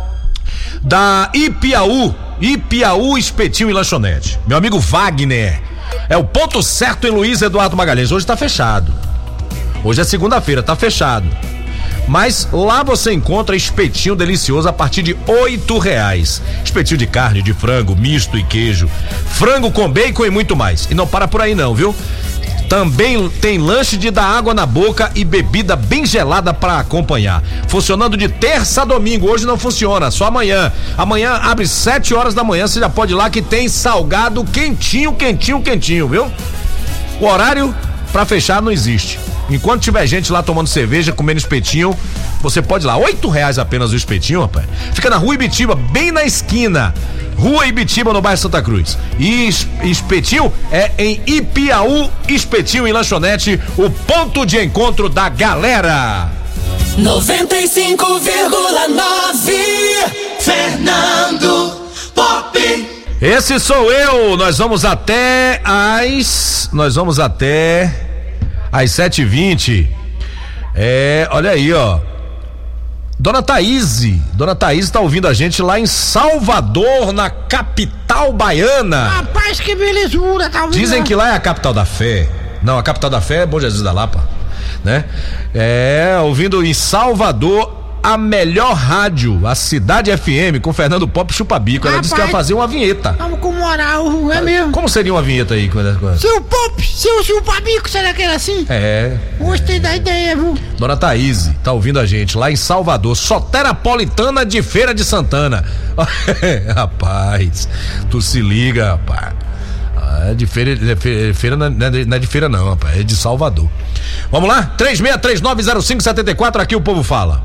S1: da Ipiaú, Ipiaú Espetinho e Lanchonete. Meu amigo Wagner, é o ponto certo em Luiz Eduardo Magalhães. Hoje tá fechado. Hoje é segunda-feira, tá fechado. Mas lá você encontra espetinho delicioso a partir de oito reais. Espetinho de carne, de frango, misto e queijo, frango com bacon e muito mais. E não para por aí não, viu? Também tem lanche de dar água na boca e bebida bem gelada para acompanhar. Funcionando de terça a domingo. Hoje não funciona, só amanhã. Amanhã abre sete horas da manhã, você já pode ir lá que tem salgado quentinho, quentinho, quentinho, viu? O horário para fechar não existe. Enquanto tiver gente lá tomando cerveja, comendo espetinho, você pode ir lá. Oito reais apenas o espetinho, rapaz. Fica na Rua Ibitiba, bem na esquina. Rua Ibitiba, no bairro Santa Cruz. E espetinho é em Ipiaú, espetinho e lanchonete, o ponto de encontro da galera.
S9: noventa e cinco vírgula nove Fernando Pop.
S1: Esse sou eu. Nós vamos até às. Nós vamos até às sete e vinte. É, olha aí, ó. Dona Thaís, Dona Thaís tá ouvindo a gente lá em Salvador, na capital baiana.
S2: Rapaz, que belezura, tá ouvindo?
S1: Dizem que lá é a capital da fé. Não, a capital da fé é Bom Jesus da Lapa, né? É, ouvindo em Salvador, a melhor rádio, a Cidade F M, com Fernando Pop Chupabico. Ela
S2: Rapaz,
S1: disse que ia fazer uma vinheta.
S2: Vamos com moral, é mesmo.
S1: Como seria uma vinheta aí?
S2: Seu Pop, seu Chupabico, será que era assim?
S1: É.
S2: Gostei da ideia, viu?
S1: Dona Thaís tá ouvindo a gente lá em Salvador, Soteropolitana de Feira de Santana. Rapaz, tu se liga, rapaz. É de feira, de feira, feira não, é, não é de feira não, rapaz, é de Salvador. Vamos lá? três seis três nove zero cinco sete quatro, aqui o povo fala.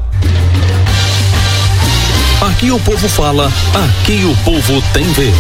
S5: Aqui o povo fala, aqui o povo tem vez.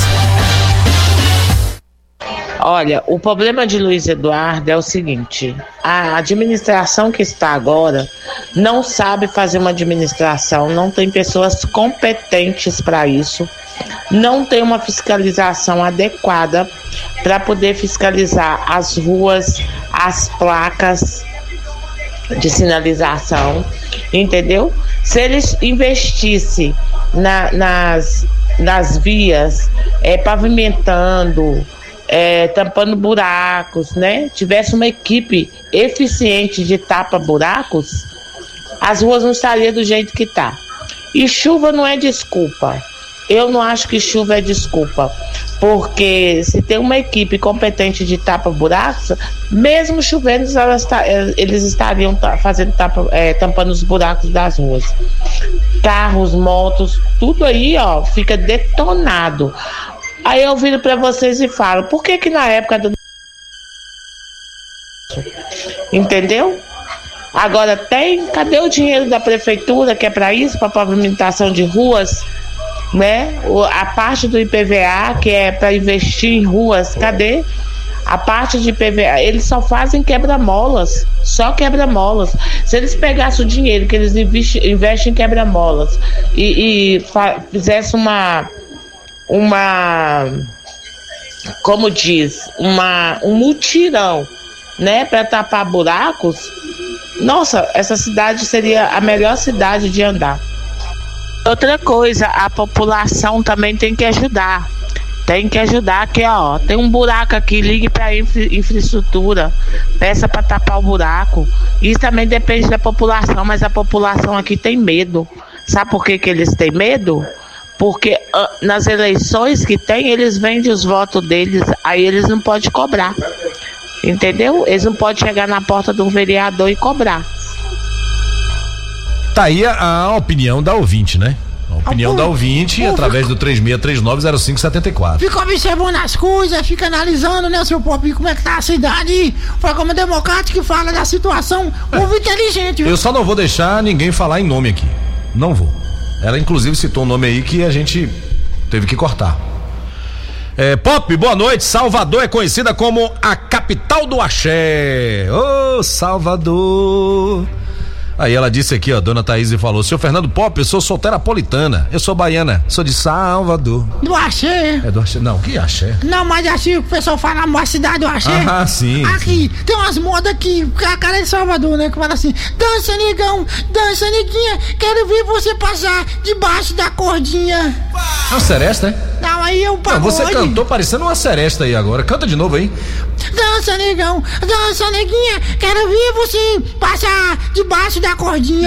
S21: Olha, o problema de Luiz Eduardo é o seguinte: a administração que está agora não sabe fazer uma administração, não tem pessoas competentes para isso, não tem uma fiscalização adequada para poder fiscalizar as ruas, as placas de sinalização, entendeu? Se eles investissem na, nas, nas vias, é, pavimentando, é, tampando buracos, né? Tivesse uma equipe eficiente de tapa-buracos, as ruas não estariam do jeito que tá. E chuva não é desculpa. Eu não acho que chuva é desculpa, porque se tem uma equipe competente de tapa-buracos, mesmo chovendo, elas, eles estariam fazendo tapa, é, tampando os buracos das ruas. Carros, motos, tudo aí, ó, fica detonado. Aí eu viro para vocês e falo, por que que na época do... Entendeu? Agora tem, cadê o dinheiro da prefeitura que é para isso, para pavimentação de ruas? Né? A parte do I P V A que é para investir em ruas, cadê? A parte de I P V A, eles só fazem quebra-molas, só quebra-molas. Se eles pegassem o dinheiro que eles investem, investem em quebra-molas e, e fa- fizessem uma, uma, como diz, uma, um mutirão, né, para tapar buracos, nossa, essa cidade seria a melhor cidade de andar. Outra coisa, a população também tem que ajudar. Tem que ajudar, que ó, tem um buraco aqui, ligue para infra, infraestrutura, peça para tapar o buraco. Isso também depende da população, mas a população aqui tem medo. Sabe por que que eles têm medo? Porque uh, nas eleições que tem, eles vendem os votos deles, aí eles não podem cobrar. Entendeu? Eles não podem chegar na porta de um vereador e cobrar.
S1: Tá aí a, a opinião da ouvinte, né? A opinião ah, da ouvinte pô, através do três seis três nove zero cinco sete quatro.
S2: Fica observando as coisas, fica analisando, né, seu Pop, como é que tá a cidade. O programa democrático que fala da situação, povo inteligente. Viu?
S1: Eu só não vou deixar ninguém falar em nome aqui. Não vou. Ela inclusive citou um nome aí que a gente teve que cortar. É, Pop, boa noite. Salvador é conhecida como a capital do axé. Ô, oh, Salvador. Aí ela disse aqui, ó, Dona Thaís falou: seu Fernando Pop, eu sou solteirapolitana, eu sou baiana, sou de Salvador.
S2: Do axé?
S1: É do axé, não, que axé?
S2: Não, mas assim, o pessoal fala na cidade do axé.
S1: Ah, sim.
S2: Aqui, sim. Tem umas modas aqui, a cara de Salvador, né, que fala assim: dança, negão, dança, neguinha, quero ver você passar debaixo da cordinha.
S1: É um seresta, né?
S2: Não, aí é o pagode.
S1: Não, você cantou parecendo uma seresta aí agora. Canta de novo aí.
S2: Dança, negão, dança, neguinha, quero ver você passar debaixo da cordinha.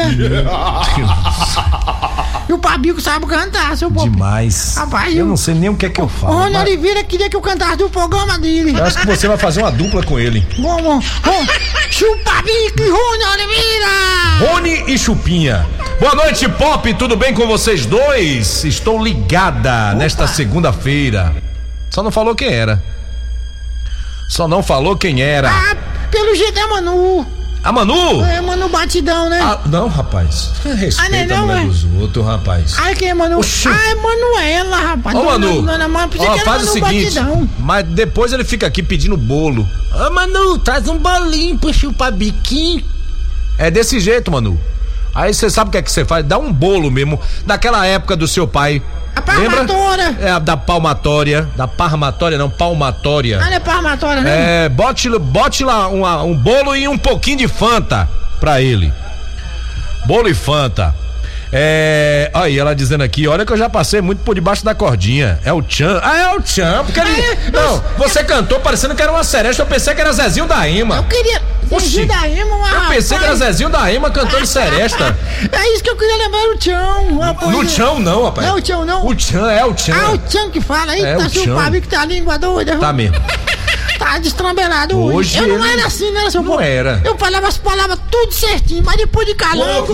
S2: E o Pabico sabe cantar, seu povo.
S1: Demais.
S2: Rapaz,
S1: eu
S2: eu-
S1: não sei nem o que é que eu falo.
S2: O Rony
S1: mas
S2: Oliveira queria que eu cantasse do programa dele.
S1: eu acho que você vai fazer uma dupla com ele.
S2: Bom, bom, bom. Chupabico e Rony Oliveira.
S1: Rony e Chupinha. Boa noite, Pop, tudo bem com vocês dois? Estou ligada nesta segunda-feira. Só não falou quem era. Só não falou quem era.
S2: Ah, pelo jeito é Manu.
S1: A Manu?
S2: É Manu Batidão, né?
S1: Ah, não, rapaz. Respeita
S2: Ah, não é
S1: a
S2: não,
S1: mulher
S2: é?
S1: dos outros, rapaz.
S2: Ai, quem é Manu?
S1: Oxi.
S2: Ah, é Manuela, rapaz.
S1: Ô,
S2: Dona-
S1: Manu,
S2: Dona Manu, pensei
S1: ó,
S2: que era
S1: faz o
S2: Manu
S1: seguinte,
S2: Batidão.
S1: mas depois ele fica aqui pedindo bolo.
S2: Ô, Manu, traz um bolinho pro Chupabiquinho.
S1: É desse jeito, Manu. Aí você sabe o que é que você faz? Dá um bolo mesmo, daquela época do seu pai.
S2: A palmatória.
S1: Lembra? É, a da palmatória. Da parmatória, não, palmatória.
S2: Ah, não é palmatória, né?
S1: É, bote, bote lá uma- um bolo e um pouquinho de Fanta pra ele. Bolo e Fanta. É. Aí, ela dizendo aqui, olha que eu já passei muito por debaixo da cordinha. É o Tchan. Ah, é o Tchan. Porque ele. Não, você cantou parecendo que era uma seresta. Eu pensei que era Zezinho da Ima.
S2: Eu queria.
S1: Oxi.
S2: Zezinho da Ima, uma
S1: Eu pensei que era
S2: rapaz.
S1: Zezinho da Ima cantando seresta.
S2: É isso que eu queria lembrar o Tchão. rapaz.
S1: No Tchão não, rapaz.
S2: Não é o Tchão, não?
S1: O Tchan é o Tchan.
S2: Ah, o Tchão que fala aí,
S1: É,
S2: tá
S1: o
S2: seu
S1: Tchão.
S2: Pabico, tá a língua doida.
S1: Tá mesmo.
S2: Tá destrambelado hoje.
S1: Hoje
S2: Eu não
S1: ele-
S2: era assim, né, seu
S1: Não
S2: povo?
S1: era.
S2: Eu falava as palavras tudo certinho, mas depois de calango.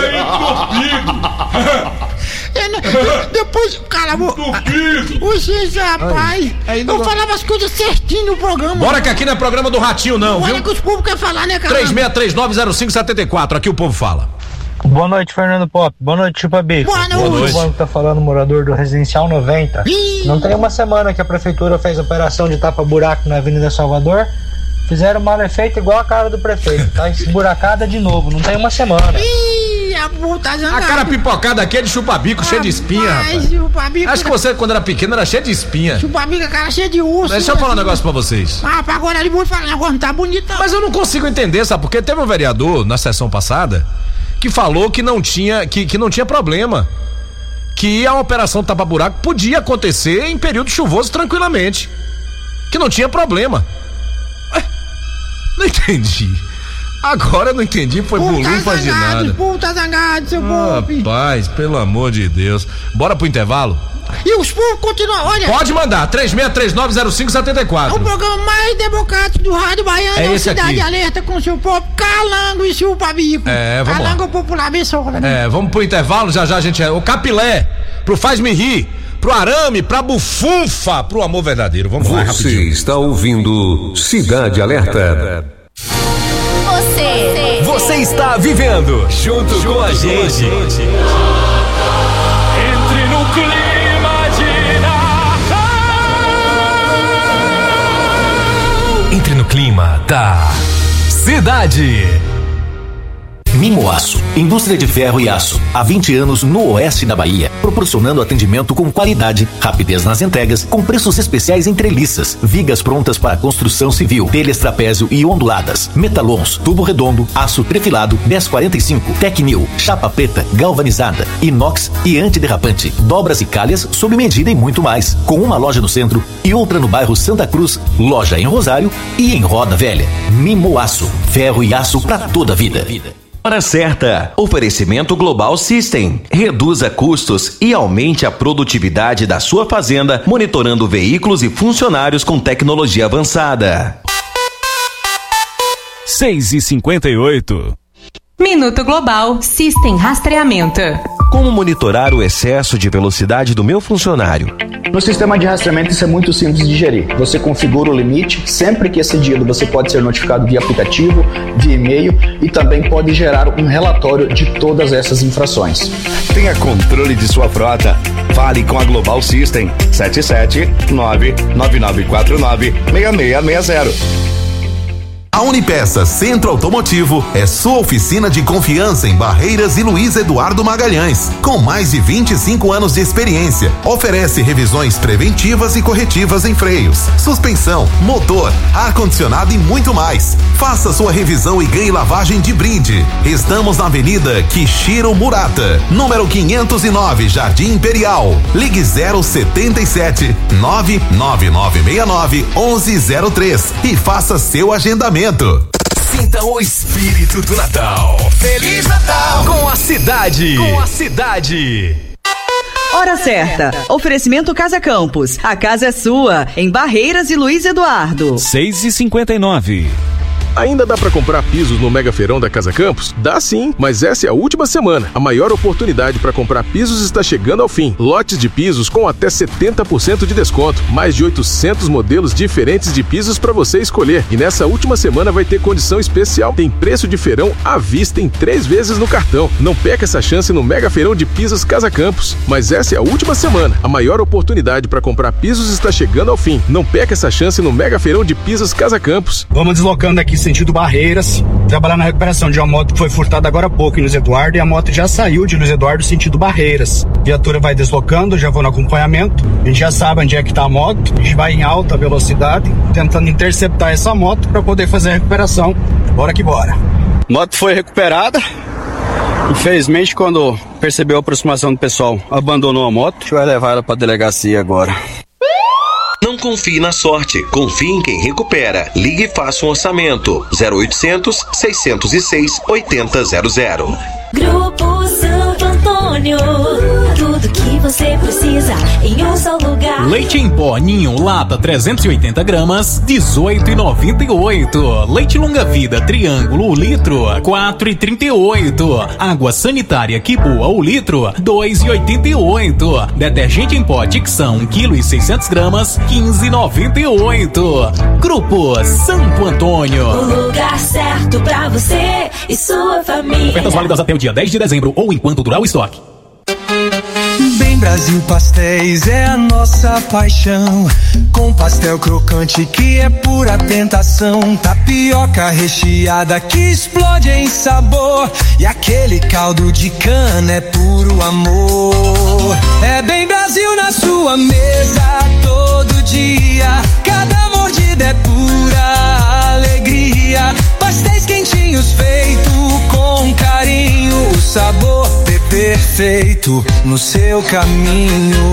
S2: Eu não- de- depois, cara, o gente, rapaz,
S1: Aí,
S2: eu falava as coisas certinho no programa.
S1: Bora que aqui não é programa do Ratinho, não,
S2: Olha
S1: viu?
S2: que os povos querem falar, né, cara?
S1: três seis três nove zero cinco sete quatro, aqui o povo fala.
S6: Boa noite, Fernando Pop. Boa noite, Chupa Bico.
S2: Boa noite.
S6: O Giovanni que tá falando, morador do Residencial noventa. Não tem uma semana que a prefeitura fez operação de tapa-buraco na Avenida Salvador. Fizeram mal efeito igual a cara do prefeito. Tá esburacada de novo. Não tem uma semana.
S2: Ih, a puta
S1: A
S2: zangada.
S1: cara pipocada aqui é de chupabico, cheio de espinha,
S2: Rapaz,
S1: rapaz.
S2: o Pabico.
S1: Acho que você, quando era pequeno, era cheio de espinha.
S2: O Pabico é cara cheio de urso.
S1: Deixa eu falar um negócio pra vocês.
S2: Ah, pra agora ele vai falar, agora não tá bonito. não.
S1: Mas eu não consigo entender, sabe? Porque teve um vereador na sessão passada que falou que não tinha, que, que não tinha problema. Que a operação tapa-buraco podia acontecer em período chuvoso tranquilamente. Que não tinha problema. Ué, não entendi. Agora eu não entendi, foi
S2: Puta
S1: bolufas de
S2: zangado,
S1: nada.
S2: puta zangado, seu povo.
S1: Rapaz, pelo amor de Deus. Bora pro intervalo?
S2: E os povos continuam, olha.
S1: Pode mandar, três seis três nove zero cinco sete
S2: É o
S1: quatro.
S2: programa mais democrático do Rádio Baiano,
S1: É
S2: é o
S1: esse
S2: Cidade
S1: aqui.
S2: Alerta com seu povo Calango e seu Pabico.
S1: É, vamos lá.
S2: Calango é o popular abençoado, né?
S1: É, vamos pro intervalo, já já a gente é. O Capilé, pro Faz-me Rir, pro Arame, pra Bufunfa, pro Amor Verdadeiro. Vamos lá,
S22: Você
S1: rapidinho.
S22: está ouvindo Cidade Alerta.
S5: Você, você está vivendo junto, com a gente.
S9: Entre no clima de Natal.
S5: Entre no clima da cidade.
S7: Mimoaço, indústria de ferro e aço, há vinte anos no oeste da Bahia, proporcionando atendimento com qualidade, rapidez nas entregas, com preços especiais em treliças, vigas prontas para construção civil, telhas trapézio e onduladas, metalons, tubo redondo, aço trefilado, dez quarenta e cinco, Tecnil, chapa preta, galvanizada, inox e antiderrapante, dobras e calhas sob medida e muito mais, com uma loja no centro e outra no bairro Santa Cruz, loja em Rosário e em Roda Velha. Mimoaço, ferro e aço para toda a vida.
S15: Hora certa. Oferecimento Global System. Reduza custos e aumente a produtividade da sua fazenda, monitorando veículos e funcionários com tecnologia avançada.
S5: seis e cinquenta e oito.
S23: Minuto Global System Rastreamento.
S15: Como monitorar o excesso de velocidade do meu funcionário?
S14: No sistema de rastreamento isso é muito simples de gerir. Você configura o limite, sempre que excedido você pode ser notificado via aplicativo, via e-mail e também pode gerar um relatório de todas essas infrações.
S24: Tenha controle de sua frota. Fale com a Global System sete sete nove nove nove quatro nove seis seis seis zero.
S8: A Unipeça Centro Automotivo é sua oficina de confiança em Barreiras e Luiz Eduardo Magalhães. Com mais de vinte e cinco anos de experiência, oferece revisões preventivas e corretivas em freios, suspensão, motor, ar-condicionado e muito mais. Faça sua revisão e ganhe lavagem de brinde. Estamos na Avenida Kishiro Murata, número quinhentos e nove, Jardim Imperial. Ligue zero setenta e sete, nove nove nove seis nove, onze zero três e faça seu agendamento.
S11: Sinta o espírito do Natal. Feliz Natal com a cidade. Com a cidade.
S12: Hora certa. Oferecimento Casa Campos. A casa é sua. Em Barreiras e Luiz Eduardo.
S13: seis e cinquenta e nove.
S25: Ainda dá para comprar pisos no Mega Feirão da Casa Campos? Dá sim, mas essa é a última semana. A maior oportunidade para comprar pisos está chegando ao fim. Lotes de pisos com até setenta por cento de desconto. Mais de oitocentos modelos diferentes de pisos para você escolher. E nessa última semana vai ter condição especial. Tem preço de feirão à vista em três vezes no cartão. Não perca essa chance no Mega Feirão de Pisos Casa Campos. Mas essa é a última semana. A maior oportunidade para comprar pisos está chegando ao fim. Não perca essa chance no Mega Feirão de Pisos Casa Campos.
S14: Vamos deslocando aqui sentido Barreiras, trabalhar na recuperação de uma moto que foi furtada agora há pouco em Luiz Eduardo, e a moto já saiu de Luiz Eduardo sentido Barreiras. A viatura vai deslocando, já vou no acompanhamento, a gente já sabe onde é que tá a moto, a gente vai em alta velocidade, tentando interceptar essa moto para poder fazer a recuperação. Bora que bora. Moto foi recuperada. Infelizmente, quando percebeu a aproximação do pessoal, abandonou a moto. A gente vai levar ela para a delegacia agora.
S8: Não confie na sorte, confie em quem recupera. Ligue e faça um orçamento. zero oitocentos, seiscentos e seis, oitenta zero zero.
S26: Grupo Santo Antônio, tudo que você precisa em um só lugar.
S27: Leite em pó Ninho lata trezentos e oitenta gramas, dezoito reais e noventa e oito. Leite longa vida Triângulo o litro, quatro reais e trinta e oito. Água sanitária Kiboa o litro, dois reais e oitenta e oito. Detergente em pó Tixão um quilo e seiscentos gramas, quinze reais e noventa e oito. Grupo Santo Antônio.
S26: O lugar certo pra você e sua família.
S27: Ofertas válidas até o dia dez de dezembro ou enquanto durar o estoque.
S28: Bem Brasil Pastéis é a nossa paixão, com pastel crocante que é pura tentação, tapioca recheada que explode em sabor, e aquele caldo de cana é puro amor. É Bem Brasil na sua mesa todo dia, cada mordida é pura alegria. Pastéis quentinhos feito com carinho, o sabor perfeito no seu caminho.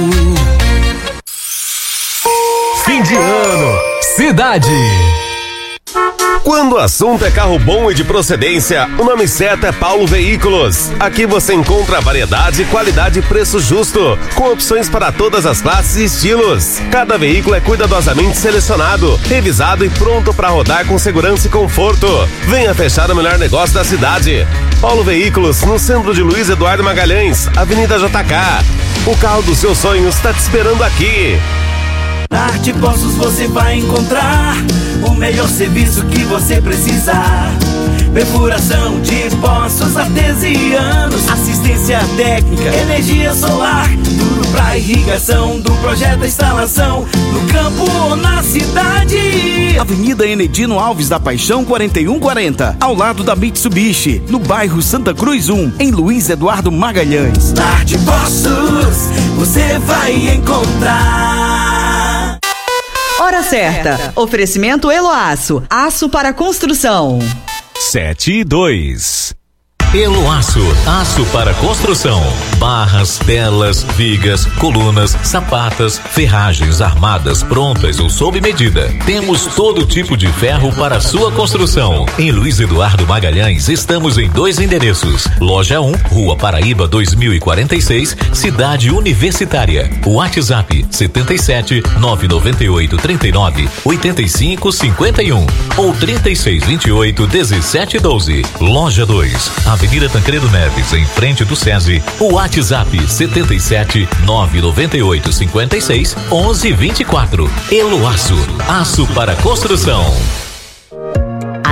S11: Fim de ano, cidade.
S8: Quando o assunto é carro bom e de procedência, o nome certo é Paulo Veículos. Aqui você encontra variedade, qualidade e preço justo, com opções para todas as classes e estilos. Cada veículo é cuidadosamente selecionado, revisado e pronto para rodar com segurança e conforto. Venha fechar o melhor negócio da cidade. Paulo Veículos, no centro de Luiz Eduardo Magalhães, Avenida J K. O carro dos seus sonhos está te esperando aqui.
S9: Na Arte Poços você vai encontrar o melhor serviço que você precisar. Perfuração de poços artesianos, assistência técnica, energia solar, tudo pra irrigação do projeto da instalação, no campo ou na cidade.
S29: Avenida Enedino Alves da Paixão quarenta e um quarenta, ao lado da Mitsubishi, no bairro Santa Cruz um, em Luiz Eduardo Magalhães.
S9: Na Arte Poços você vai encontrar.
S12: Hora certa. Oferecimento Eloaço, aço para construção.
S13: Sete e dois.
S5: Eloaço, aço para construção, barras, telas, vigas, colunas, sapatas, ferragens armadas prontas ou sob medida. Temos todo tipo de ferro para sua construção. Em Luiz Eduardo Magalhães estamos em dois endereços. Loja um, Rua Paraíba dois mil e quarenta e seis, Cidade Universitária. WhatsApp setenta e sete, nove nove oito, trinta e nove, oitenta e cinco, cinquenta e um ou trinta e seis, vinte e oito, dezessete, doze. Loja dois, Avenida Tancredo Neves, em frente do SESI. O WhatsApp setenta e sete, nove nove oito, cinquenta e seis, onze, vinte e quatro. Eloaço, aço para construção.
S30: A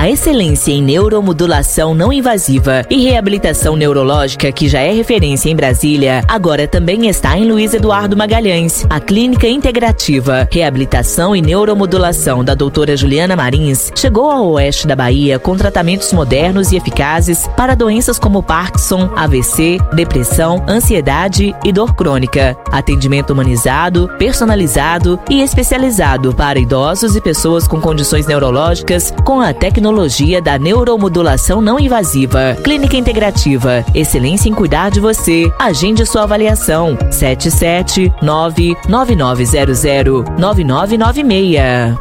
S3: A excelência em neuromodulação não invasiva e reabilitação neurológica, que já é referência em Brasília, agora também está em Luiz Eduardo Magalhães. A Clínica Integrativa, Reabilitação e Neuromodulação da doutora Juliana Marins chegou ao oeste da Bahia com tratamentos modernos e eficazes para doenças como Parkinson, A V C, depressão, ansiedade e dor crônica. Atendimento humanizado, personalizado e especializado para idosos e pessoas com condições neurológicas com a tecnologia da neuromodulação não invasiva. Clínica Integrativa, excelência em cuidar de você. Agende sua avaliação. sete sete nove nove nove zero zero nove nove nove seis.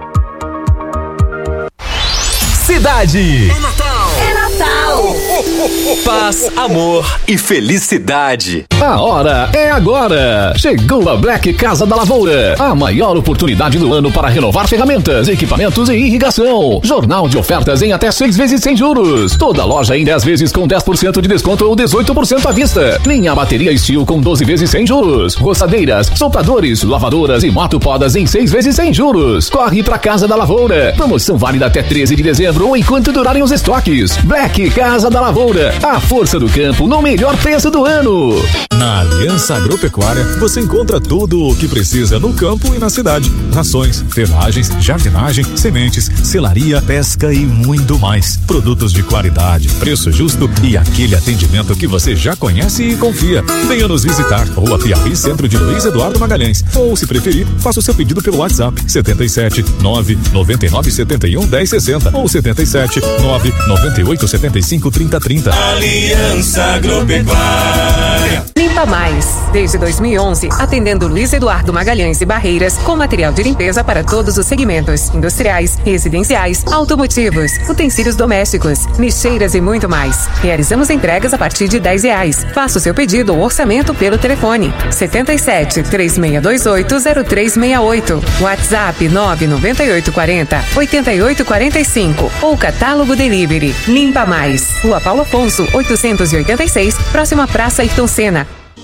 S11: Cidade.
S26: É Natal! É Natal!
S11: Paz, amor e felicidade. A hora é agora. Chegou a Black Casa da Lavoura. A maior oportunidade do ano para renovar ferramentas, equipamentos e irrigação. Jornal de ofertas em até seis vezes sem juros. Toda loja em dez vezes com dez por cento de desconto ou dezoito por cento à vista. Linha bateria Steel com doze vezes sem juros. Roçadeiras, sopradores, lavadoras e motopodas em seis vezes sem juros. Corre pra Casa da Lavoura. Promoção válida até treze de dezembro ou enquanto durarem os estoques. Black Casa da Lavoura. A força do campo no melhor preço do ano.
S4: Na Aliança Agropecuária, você encontra tudo o que precisa no campo e na cidade. Rações, ferragens, jardinagem, sementes, selaria, pesca e muito mais. Produtos de qualidade, preço justo e aquele atendimento que você já conhece e confia. Venha nos visitar. Rua Piauí, centro de Luiz Eduardo Magalhães. Ou, se preferir, faça o seu pedido pelo WhatsApp setenta e sete nove nove nove sete um um zero seis zero ou setenta e sete nove nove oito sete cinco trinta trinta.
S10: Aliança Agropecuária.
S23: Limpa Mais. Desde dois mil e onze, atendendo Luiz Eduardo Magalhães e Barreiras com material de limpeza para todos os segmentos: industriais, residenciais, automotivos, utensílios domésticos, lixeiras e muito mais. Realizamos entregas a partir de dez reais. Faça o seu pedido ou orçamento pelo telefone setenta e sete, três seis dois oito, zero três seis oito, WhatsApp nove nove oito quatro zero, oito oito quatro cinco ou catálogo delivery. Limpa Mais. Rua Paulo Afonso, oitocentos e oitenta e seis, próxima Praça Ayrton Senna.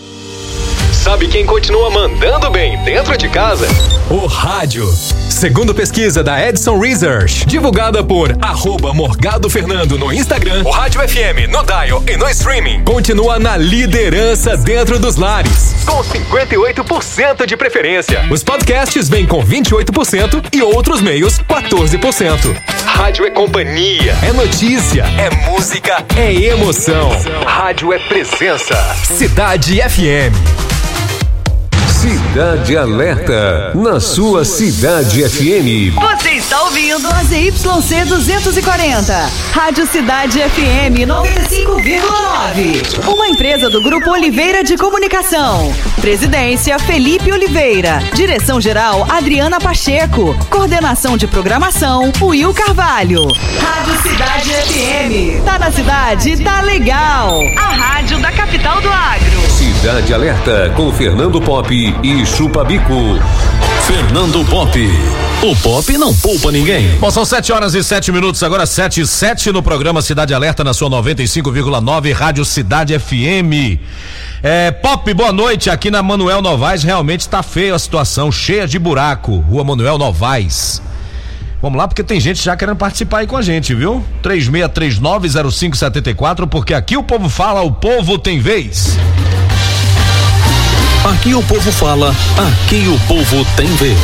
S11: Sabe quem continua mandando bem dentro de casa? O rádio. Segundo pesquisa da Edison Research, divulgada por arroba Morgado Fernando no Instagram, o Rádio F M no dial e no streaming continua na liderança dentro dos lares, com cinquenta e oito por cento de preferência. Os podcasts vêm com vinte e oito por cento e outros meios quatorze por cento. Rádio é companhia, é notícia, é música, é emoção. Rádio é presença. Cidade F M.
S22: Cidade Alerta, na sua Cidade F M.
S12: Você está ouvindo a Z Y C duzentos e quarenta, Rádio Cidade F M noventa e cinco vírgula nove. Uma empresa do Grupo Oliveira de Comunicação. Presidência Felipe Oliveira. Direção-geral Adriana Pacheco. Coordenação de programação Will Carvalho. Rádio Cidade F M. Tá na cidade, tá legal. A rádio da capital do agro.
S22: Cidade Alerta com Fernando Pop e Chupa Bico.
S11: Fernando Pop. O Pop não poupa ninguém.
S1: Bom, são sete horas e sete minutos, agora sete e sete no programa Cidade Alerta na sua noventa e cinco vírgula nove Rádio Cidade F M. É, Pop, boa noite. Aqui na Manuel Novaes realmente está feia a situação, cheia de buraco. Rua Manuel Novaes. Vamos lá, porque tem gente já querendo participar aí com a gente, viu? três seis três nove zero cinco sete quatro, porque aqui o povo fala, o povo tem vez.
S11: Aqui o povo fala, aqui o povo tem vez.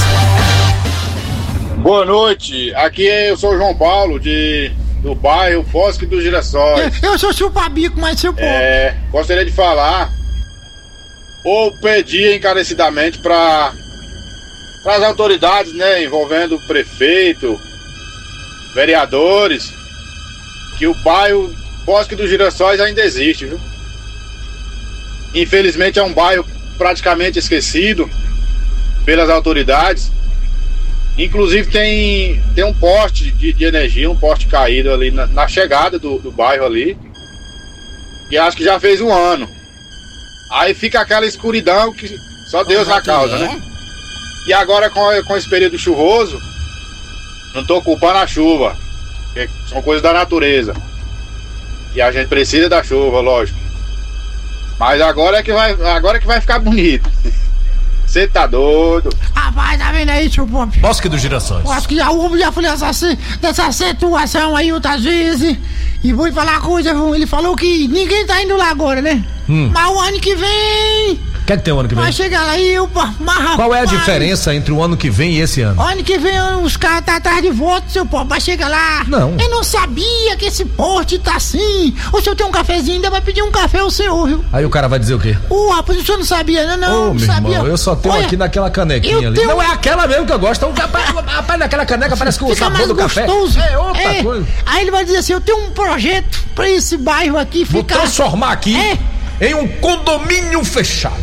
S16: Boa noite, aqui eu sou o João Paulo, de, do bairro Bosque dos Girassóis.
S2: Eu, eu sou Chupa Bico, mas seu povo.
S16: É, gostaria de falar, ou pedir encarecidamente para as autoridades, né, envolvendo o prefeito, vereadores, que o bairro Bosque dos Girassóis ainda existe, viu? Infelizmente é um bairro praticamente esquecido pelas autoridades. Inclusive tem, tem um poste de, de energia, um poste caído ali na, na chegada do, do bairro ali, que acho que já fez um ano. Aí fica aquela escuridão que só Deus na causa, né? E agora com, com esse período chuvoso, não tô culpando a chuva, porque são coisas da natureza. E a gente precisa da chuva, lógico. Mas agora é que vai, agora é que vai ficar bonito. Você tá doido?
S2: Rapaz, tá vendo aí, seu Pop?
S1: Bosque dos Girassóis.
S2: Eu acho que já, eu já falei dessa, dessa situação aí outras vezes. E vou falar uma coisa, viu? Ele falou que ninguém tá indo lá agora, né?
S1: Hum.
S2: Mas o ano que vem...
S1: O que é que tem o ano que vem?
S2: Vai chegar lá e eu, mas,
S1: Qual é a
S2: rapaz,
S1: diferença entre o ano que vem e esse ano?
S2: Ano que vem os caras tá atrás de voto, seu Pop. Vai chegar lá.
S1: Não.
S2: Eu não sabia que esse porte tá assim. O senhor tem um cafezinho, ainda vai pedir um café ao senhor, viu?
S1: Aí o cara vai dizer o quê?
S2: Ô, rapaz, o senhor não sabia, não, não,
S1: Ô,
S2: não
S1: meu
S2: sabia.
S1: irmão, eu só tenho
S2: Olha,
S1: aqui naquela canequinha
S2: eu
S1: ali.
S2: tenho-
S1: Não é aquela mesmo que eu gosto. Então, rapaz, rapaz, naquela caneca parece que o
S2: Fica
S1: sabor
S2: mais
S1: do café
S2: gostoso.
S1: é outra
S2: É.
S1: coisa.
S2: Aí ele vai dizer assim, eu tenho um projeto pra esse bairro aqui
S1: Vou
S2: ficar...
S1: transformar aqui
S2: É.
S1: em um condomínio fechado.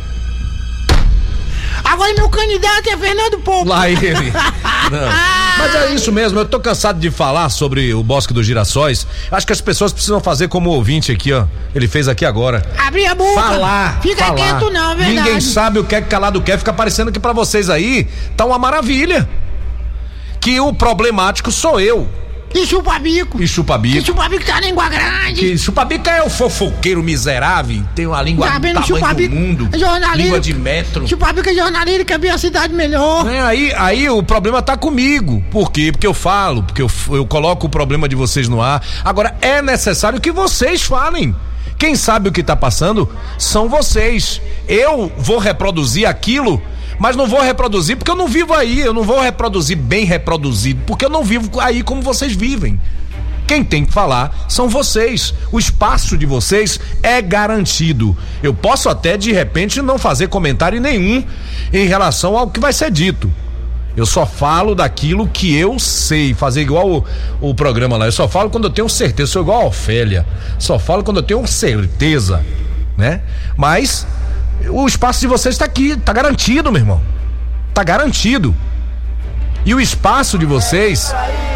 S2: Agora meu candidato é Fernando Pouco.
S1: Lá ele. Não. Mas é isso mesmo, eu tô cansado de falar sobre o Bosque dos Girassóis. Acho que as pessoas precisam fazer como o ouvinte aqui, ó. Ele fez aqui agora.
S2: Abrir a boca.
S1: Falar.
S2: Fica
S1: falar.
S2: quieto não, é verdade.
S1: Ninguém sabe o que é que calado quer, fica parecendo que pra vocês aí tá uma maravilha. Que o problemático sou eu.
S2: E chupa-bico.
S1: E chupa-bico.
S2: E chupa-bico tá na língua grande.
S1: Que chupa-bico é o fofoqueiro miserável, tem uma língua
S2: Tá
S1: do
S2: vendo,
S1: tamanho do
S2: chupa-bico
S1: mundo,
S2: é jornalista.
S1: língua de metro.
S2: Chupa-bico é jornalista, que a cidade melhor.
S1: É, aí, aí o problema tá comigo. Por quê? Porque eu falo, porque eu, eu coloco o problema de vocês no ar. Agora, é necessário que vocês falem. Quem sabe o que tá passando são vocês. Eu vou reproduzir aquilo, mas não vou reproduzir porque eu não vivo aí. Eu não vou reproduzir bem reproduzido, porque eu não vivo aí como vocês vivem. Quem tem que falar são vocês. O espaço de vocês é garantido. Eu posso até, de repente, não fazer comentário nenhum em relação ao que vai ser dito. Eu só falo daquilo que eu sei. Fazer igual o, o programa lá. Eu só falo quando eu tenho certeza. Eu sou igual a Ofélia. Só falo quando eu tenho certeza, né? Mas o espaço de vocês está aqui, tá garantido, meu irmão. Tá garantido. E o espaço de vocês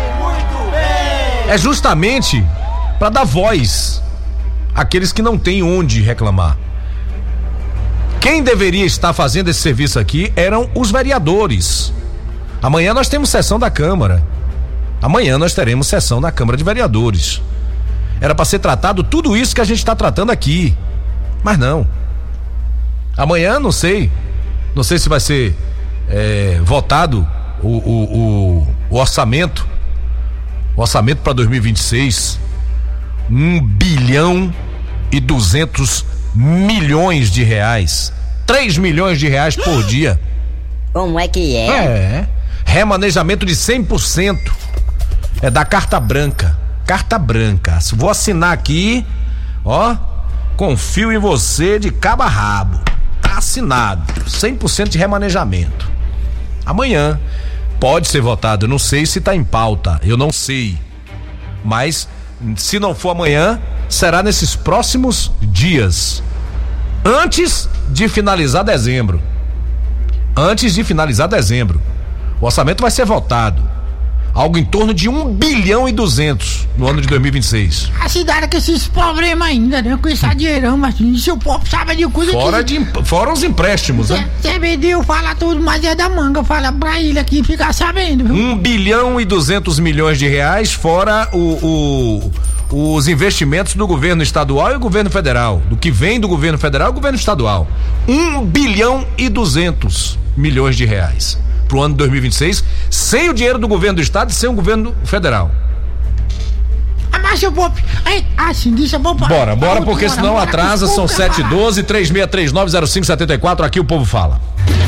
S1: é justamente para dar voz àqueles que não têm onde reclamar. Quem deveria estar fazendo esse serviço aqui eram os vereadores. Amanhã nós temos sessão da Câmara. Amanhã nós teremos sessão na Câmara de Vereadores. Era para ser tratado tudo isso que a gente está tratando aqui. Mas não. Amanhã não sei. Não sei se vai ser é, votado o, o, o, o orçamento. O orçamento para dois mil e vinte e seis. Um bilhão e duzentos milhões de reais. Três milhões de reais por dia.
S6: Como é que é?
S1: É. Remanejamento de cem por cento. É da carta branca. Carta branca. Vou assinar aqui, ó. Confio em você de cabo a rabo. Tá assinado. cem por cento de remanejamento. Amanhã pode ser votado. Eu não sei se tá em pauta. Eu não sei. Mas se não for amanhã, será nesses próximos dias. Antes de finalizar dezembro. Antes de finalizar dezembro. O orçamento vai ser votado. Algo em torno de um bilhão e duzentos no ano de dois mil e vinte e seis.
S2: A cidade com esses problemas ainda, né? Com esse dinheirão, mas se o povo sabe de coisa
S1: Fora,
S2: que...
S1: de, fora os empréstimos, né?
S2: C B D fala tudo, mas é da manga. Fala pra ele aqui ficar sabendo, viu?
S1: Um bilhão e duzentos milhões de reais, fora o, o, os investimentos do governo estadual e o governo federal. Do que vem do governo federal e do governo estadual. Um bilhão e duzentos milhões de reais pro ano de dois mil e vinte e seis, sem o dinheiro do governo do estado e sem o governo federal.
S2: Ah, mas eu vou... Assim, deixa eu vou...
S1: Bora, bora, porque senão atrasa. São sete e doze, três seis três nove zero cinco sete quatro. Aqui o povo fala.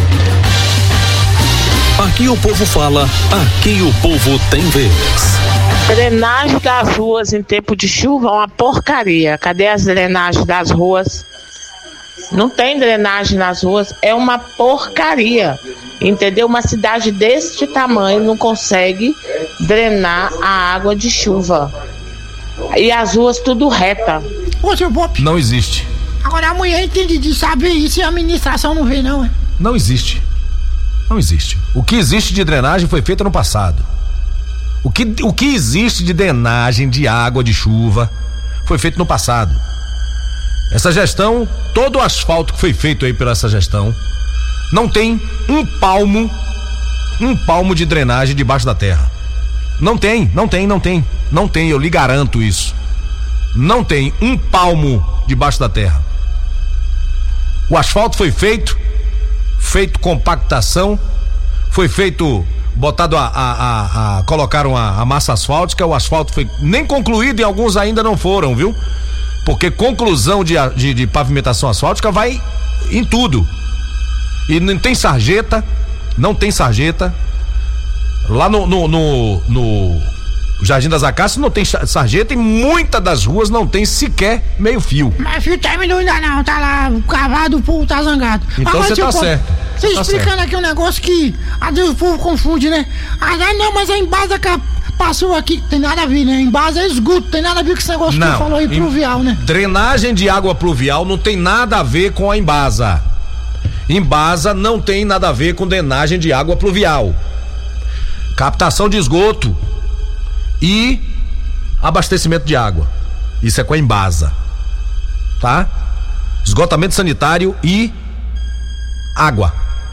S22: Aqui o povo fala, aqui o povo tem vez.
S7: Drenagem das ruas em tempo de chuva é uma porcaria. Cadê as drenagens das ruas? Não tem drenagem nas ruas, é uma porcaria. Entendeu? Uma cidade deste tamanho não consegue drenar a água de chuva. E as ruas tudo reta.
S2: Ô, seu Pop.
S1: Não existe.
S2: Agora a mulher entende de saber isso e a administração não vê, não, é?
S1: Não existe. Não existe. O que existe de drenagem foi feito no passado. O que, o que existe de drenagem de água de chuva foi feito no passado. Essa gestão, todo o asfalto que foi feito aí pela essa gestão, não tem um palmo, um palmo de drenagem debaixo da terra. Não tem, não tem, não tem, não tem, eu lhe garanto isso. Não tem um palmo debaixo da terra. O asfalto foi feito, feito compactação, foi feito, botado a, a, a, a colocaram a, a massa asfáltica, o asfalto foi nem concluído e alguns ainda não foram, viu? Porque conclusão de, de, de pavimentação asfáltica vai em tudo. E não tem sarjeta, não tem sarjeta. Lá no, no, no, no Jardim das Acácias não tem sarjeta e muitas das ruas não tem sequer meio fio.
S2: Mas fio terminou ainda não, tá lá, o cavado, o povo tá zangado.
S1: Então você tá certo.
S2: Você
S1: tá
S2: explicando
S1: certo.
S2: aqui um negócio que às vezes o povo confunde, né? Ah, não, mas a Embasa que passou aqui, tem nada a ver, né? Embasa é esgoto, tem nada a ver com esse negócio
S1: não,
S2: que você falou aí, pluvial, né?
S1: Drenagem de água pluvial não tem nada a ver com a Embasa. Embasa não tem nada a ver com drenagem de água pluvial. Captação de esgoto e abastecimento de água. Isso é com a Embasa. Tá? Esgotamento sanitário e água.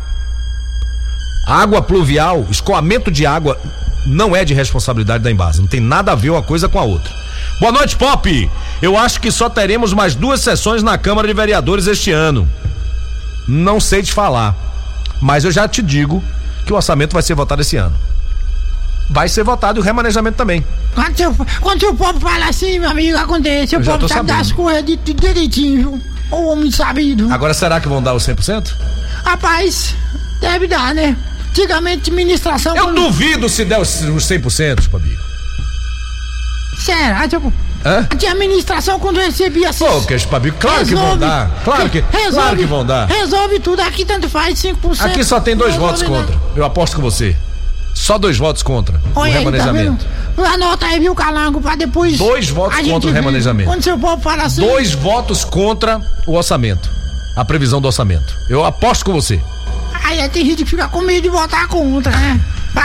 S1: Água pluvial, escoamento de água não é de responsabilidade da Embasa. Não tem nada a ver uma coisa com a outra. Boa noite, Pop. Eu acho que só teremos mais duas sessões na Câmara de Vereadores este ano. Não sei te falar, mas eu já te digo que o orçamento vai ser votado esse ano. Vai ser votado e o remanejamento também.
S2: Quando seu, quando seu povo fala assim, meu amigo, acontece. O povo sabe dar as coisas de, de direitinho, viu? O homem sabido.
S1: Agora, será que vão dar os cem por cento?
S2: Rapaz, deve dar, né? Antigamente, administração...
S1: Eu
S2: quando...
S1: duvido se der os, os cem por cento, Fabinho.
S2: Será, tipo...
S1: Hã?
S2: A administração, quando recebia...
S1: Pô, que Fabinho, claro resolve, que vão dar. Claro que, resolve, claro que vão dar.
S2: Resolve tudo. Aqui tanto faz, cinco por cento.
S1: Aqui só tem dois votos contra. Nada. Eu aposto com você. Só dois votos contra
S2: Olha
S1: o remanejamento.
S2: Aí, tá Anota aí, viu, Calango, pra depois...
S1: Dois votos contra o remanejamento.
S2: Quando seu povo fala assim...
S1: Dois votos contra o orçamento. A previsão do orçamento. Eu aposto com você.
S2: Aí tem gente que fica com medo de votar contra, né?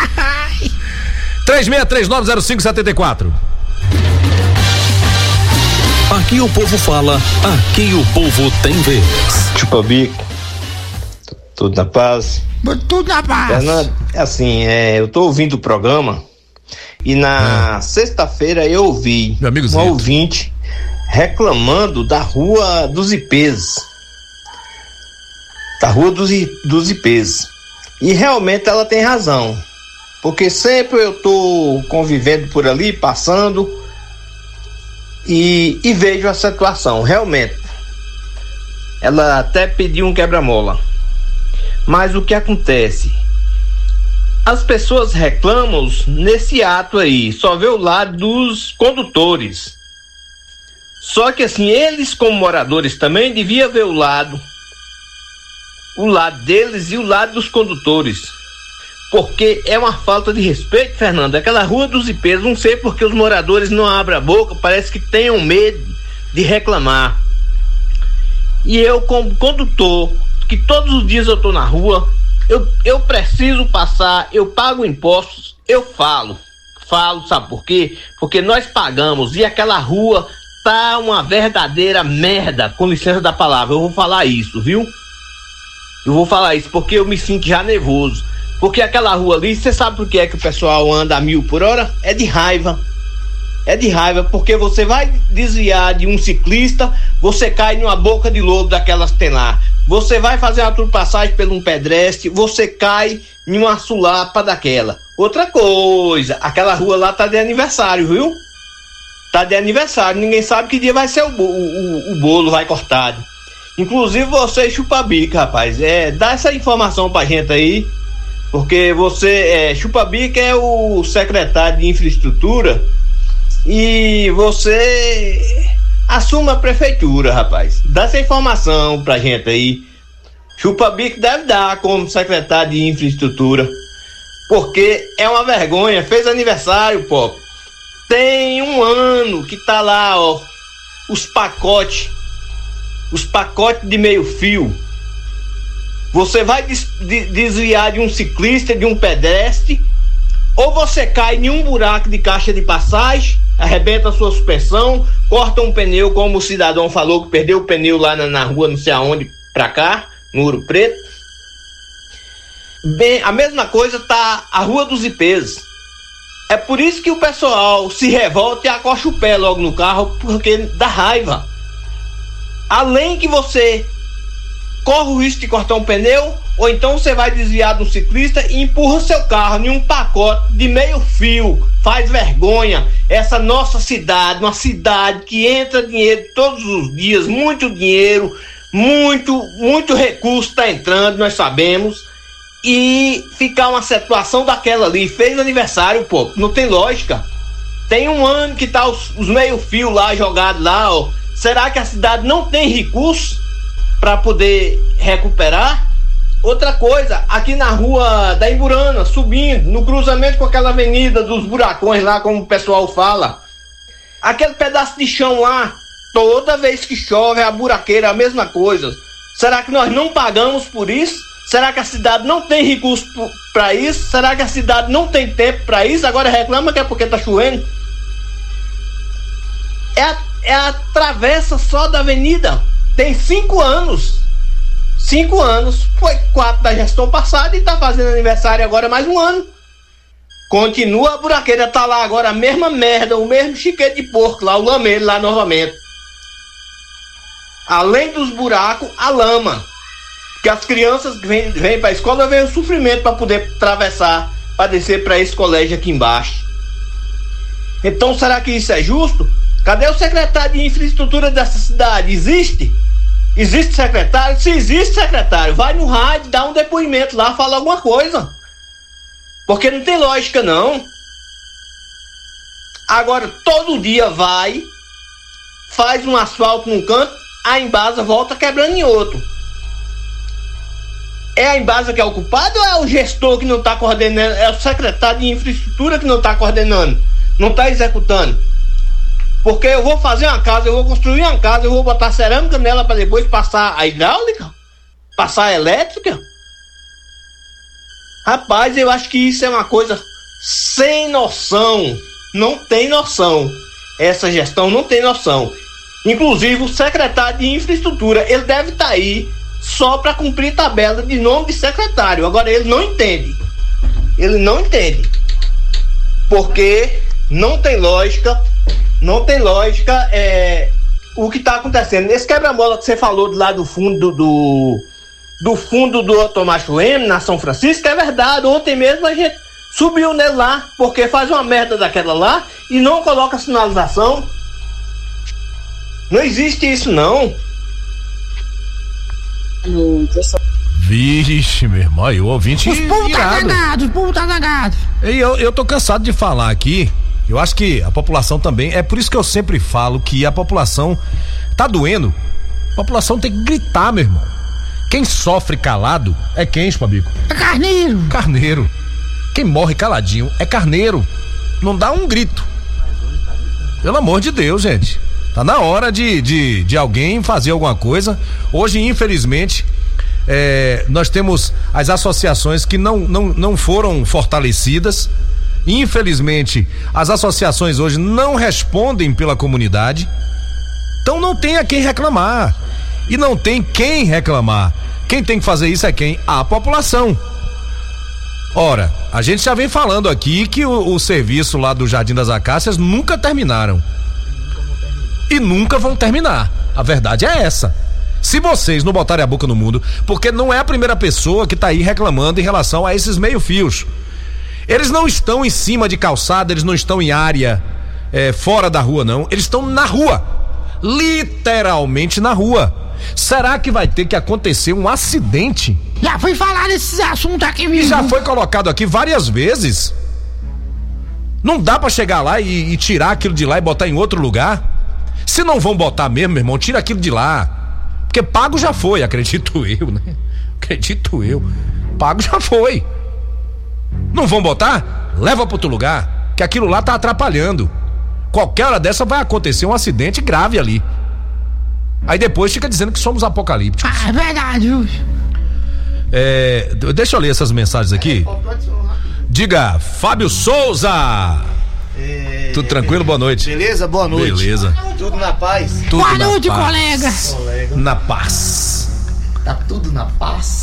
S1: três seis três nove zero cinco sete quatro.
S5: Aqui o povo fala, aqui o povo tem vez.
S14: Chupa bico. Tudo na paz.
S2: Tudo na paz.
S14: Fernando, assim, é, eu tô ouvindo o programa e na é. sexta-feira eu ouvi
S1: Meu amigo
S14: um
S1: Zito.
S14: ouvinte reclamando da rua dos Ipês. Da rua dos, dos Ipês. E realmente ela tem razão. Porque sempre eu tô convivendo por ali, passando e, e vejo a situação. Realmente. Ela até pediu um quebra-mola. Mas o que acontece? As pessoas reclamam nesse ato aí, só vê o lado dos condutores. Só que assim, eles como moradores também deviam ver o lado, o lado deles e o lado dos condutores. Porque é uma falta de respeito, Fernando. Aquela rua dos Ipês, não sei porque os moradores não abrem a boca, parece que tenham medo de reclamar. E eu como condutor, que todos os dias eu tô na rua, eu, eu preciso passar, eu pago impostos, eu falo, falo, sabe por quê? Porque nós pagamos e aquela rua tá uma verdadeira merda, com licença da palavra, eu vou falar isso, viu? Eu vou falar isso porque eu me sinto já nervoso, porque aquela rua ali, você sabe por que é que o pessoal anda a mil por hora? É de raiva. É de raiva, porque você vai desviar de um ciclista, você cai numa boca de lobo daquelas que tem lá. Você vai fazer uma ultrapassagem por um pedestre, você cai em uma sulapa daquela. Outra coisa, aquela rua lá tá de aniversário, viu? Tá de aniversário, ninguém sabe que dia vai ser o, o, o bolo, vai cortado. Inclusive você chupa bica, rapaz. É, dá essa informação pra gente aí, porque você, é, chupa bica é o secretário de infraestrutura e você assuma a prefeitura, rapaz. Dá essa informação pra gente aí. Chupa bico deve dar como secretário de infraestrutura, porque é uma vergonha. Fez aniversário, pô. Tem um ano que tá lá, ó, os pacotes, os pacotes de meio fio. Você vai des- de- desviar de um ciclista, de um pedestre, ou você cai em um buraco de caixa de passagem, arrebenta a sua suspensão, corta um pneu, como o cidadão falou que perdeu o pneu lá na, na rua, não sei aonde, pra cá, no Ouro Preto. Bem, a mesma coisa tá a Rua dos Ipês. É por isso que o pessoal se revolta e acocha o pé logo no carro, porque dá raiva. Além que você corre o risco de cortar um pneu, ou então você vai desviar do ciclista e empurra o seu carro em um pacote de meio fio. Faz vergonha. Essa nossa cidade, uma cidade que entra dinheiro todos os dias, muito dinheiro, muito, muito recurso está entrando, nós sabemos, e ficar uma situação daquela ali, fez aniversário, pô, não tem lógica. Tem um ano que tá os, os meio fio lá jogados lá, ó. Será que a cidade não tem recurso para poder recuperar? Outra coisa, aqui na rua da Imburana, subindo, no cruzamento com aquela avenida dos buracões lá, como o pessoal fala, aquele pedaço de chão lá, toda vez que chove a buraqueira é a mesma coisa. Será que nós não pagamos por isso? Será que a cidade não tem recurso para isso? Será que a cidade não tem tempo para isso? Agora reclama que é porque tá chovendo. É a, é a travessa só da avenida. Tem cinco anos. Cinco anos. Foi quatro da gestão passada e tá fazendo aniversário agora mais um ano. Continua a buraqueira, tá lá agora a mesma merda, o mesmo chiquete de porco lá, o lameiro lá novamente. Além dos buracos, a lama. Que as crianças que vêm, vêm para a escola vêm o sofrimento para poder atravessar, para descer para esse colégio aqui embaixo. Então será que isso é justo? Cadê o secretário de infraestrutura dessa cidade? Existe? Existe secretário? Se existe secretário, vai no rádio, dá um depoimento lá, fala alguma coisa. Porque não tem lógica não. Agora todo dia vai, faz um asfalto num canto, a Embasa volta quebrando em outro. É a Embasa que é o culpado ou é o gestor que não está coordenando? É o secretário de infraestrutura que não está coordenando, não está executando? Porque eu vou fazer uma casa, eu vou construir uma casa, eu vou botar cerâmica nela para depois passar a hidráulica, passar a elétrica. Rapaz, eu acho que isso é uma coisa sem noção. Não tem noção. Essa gestão não tem noção. Inclusive o secretário de infraestrutura, ele deve estar tá aí só para cumprir tabela de nome de secretário. Agora ele não entende. Ele não entende. Porque não tem lógica, não tem lógica é, o que está acontecendo. Esse quebra-mola que você falou do lado do fundo do, do fundo do Tomacho M, na São Francisco, é verdade. Ontem mesmo a gente subiu nele lá, porque faz uma merda daquela lá e não coloca sinalização. Não existe isso não.
S1: Vixe, meu irmão, aí o ouvinte.
S2: Os povos tá cagados, os povos tá cagados.
S1: E eu, eu tô cansado de falar aqui. Eu acho que a população também. É por isso que eu sempre falo que a população tá doendo. A população tem que gritar, meu irmão. Quem sofre calado é quem, Fabico?
S2: É carneiro.
S1: Carneiro. Quem morre caladinho é carneiro. Não dá um grito. Pelo amor de Deus, gente. Tá na hora de, de, de alguém fazer alguma coisa. Hoje, infelizmente, é, nós temos as associações que não, não, não foram fortalecidas. Infelizmente, as associações hoje não respondem pela comunidade. Então não tem a quem reclamar. E não tem quem reclamar. Quem tem que fazer isso é quem? A população. Ora, a gente já vem falando aqui que o, o serviço lá do Jardim das Acácias nunca terminaram. E nunca vão terminar. A verdade é essa. Se vocês não botarem a boca no mundo, porque não é a primeira pessoa que tá aí reclamando em relação a esses meio-fios. Eles não estão em cima de calçada, eles não estão em área é, fora da rua, não. Eles estão na rua. Literalmente na rua. Será que vai ter que acontecer um acidente?
S2: Já foi falar desses assuntos aqui mesmo.
S1: E já foi colocado aqui várias vezes. Não dá pra chegar lá e, e tirar aquilo de lá e botar em outro lugar? Se não vão botar mesmo, meu irmão, tira aquilo de lá. Porque pago já foi, acredito eu, né? Acredito eu. Pago já foi. Não vão botar? Leva para outro lugar, que aquilo lá tá atrapalhando. Qualquer hora dessa vai acontecer um acidente grave ali. Aí depois fica dizendo que somos apocalípticos.
S2: Ah, é verdade, viu?
S1: É, deixa eu ler essas mensagens aqui. Diga, Fábio Souza. É, Tudo tranquilo? Boa noite.
S15: Beleza? Boa noite.
S1: Beleza.
S15: Tudo na paz?
S1: Tudo
S2: Boa
S1: na
S2: noite,
S1: paz.
S2: colega.
S15: colega.
S1: Na paz.
S15: Tá tudo na paz?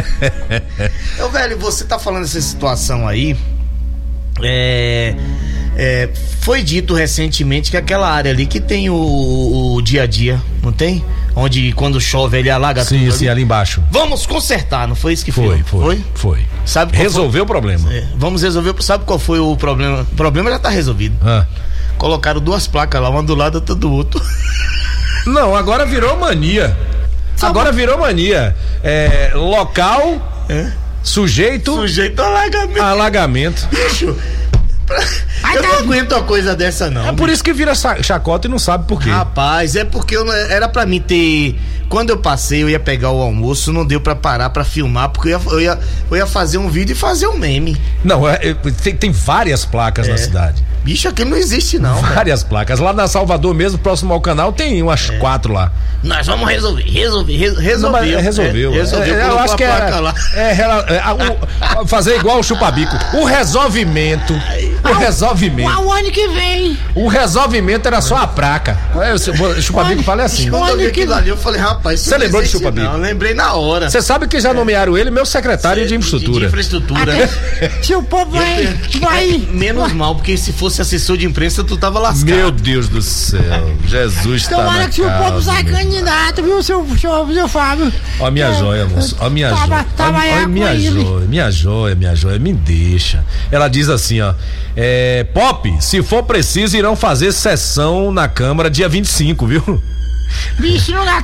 S15: Então, velho, você tá falando essa situação aí. É. É, foi dito recentemente que aquela área ali que tem o, o dia a dia, não tem? Onde quando chove ele alaga
S1: sim,
S15: tudo.
S1: Sim, sim, ali embaixo.
S15: Vamos consertar, não foi isso que
S1: foi?
S15: Foi,
S1: foi. Foi? Foi.
S15: Sabe qual
S1: Resolveu
S15: foi?
S1: o problema.
S15: É, vamos resolver. Sabe qual foi o problema? O problema já tá resolvido.
S1: Ah.
S15: Colocaram duas placas lá, uma do lado e outra do outro.
S1: Não, agora virou mania. Agora virou mania. É, local, é? sujeito.
S15: Sujeito a alagamento.
S1: Alagamento.
S15: Bicho. Eu não aguento uma coisa dessa, não.
S1: É por isso que vira chacota e não sabe por quê.
S15: Rapaz, é porque eu não, era pra mim ter. Quando eu passei, eu ia pegar o almoço, não deu pra parar pra filmar, porque eu ia, eu ia, eu ia fazer um vídeo e fazer um meme.
S1: Não, é, é, tem, tem várias placas é. na cidade.
S15: Bicho, aqui não existe, não.
S1: Várias cara. placas. Lá na Salvador mesmo, próximo ao canal, tem umas é. quatro lá.
S15: Nós vamos resolver, resolver, resolveu.
S1: Não, mas resolveu.
S15: É, resolveu.
S1: É, eu acho que era, lá. É, é, o, fazer igual o chupabico. O resolvimento. O resolvimento.
S2: O ano que vem.
S1: O resolvimento era só a placa. O chupabico fala assim.
S15: Quando eu vi aquilo ali, eu falei, rapaz,
S1: você lembrou de chupabico?
S15: Não, lembrei na hora.
S1: Você sabe que já nomearam ele meu secretário Cê, de infraestrutura.
S15: De infraestrutura.
S2: Se o povo vai, vai.
S15: Menos mal, porque se fosse assessor de imprensa, tu tava lascado.
S1: Meu Deus do céu. Jesus tá na
S2: Tomara que se o povo sai candidato, viu, seu, seu, seu Fábio?
S1: Ó minha é, joia, moço. Ó minha
S2: tava,
S1: joia.
S2: Tava
S1: ó, ó minha joia, minha joia, minha joia, me deixa. Ela diz assim, ó. É, Pop, se for preciso, irão fazer sessão na Câmara dia vinte e cinco, viu?
S2: Bicho, não dá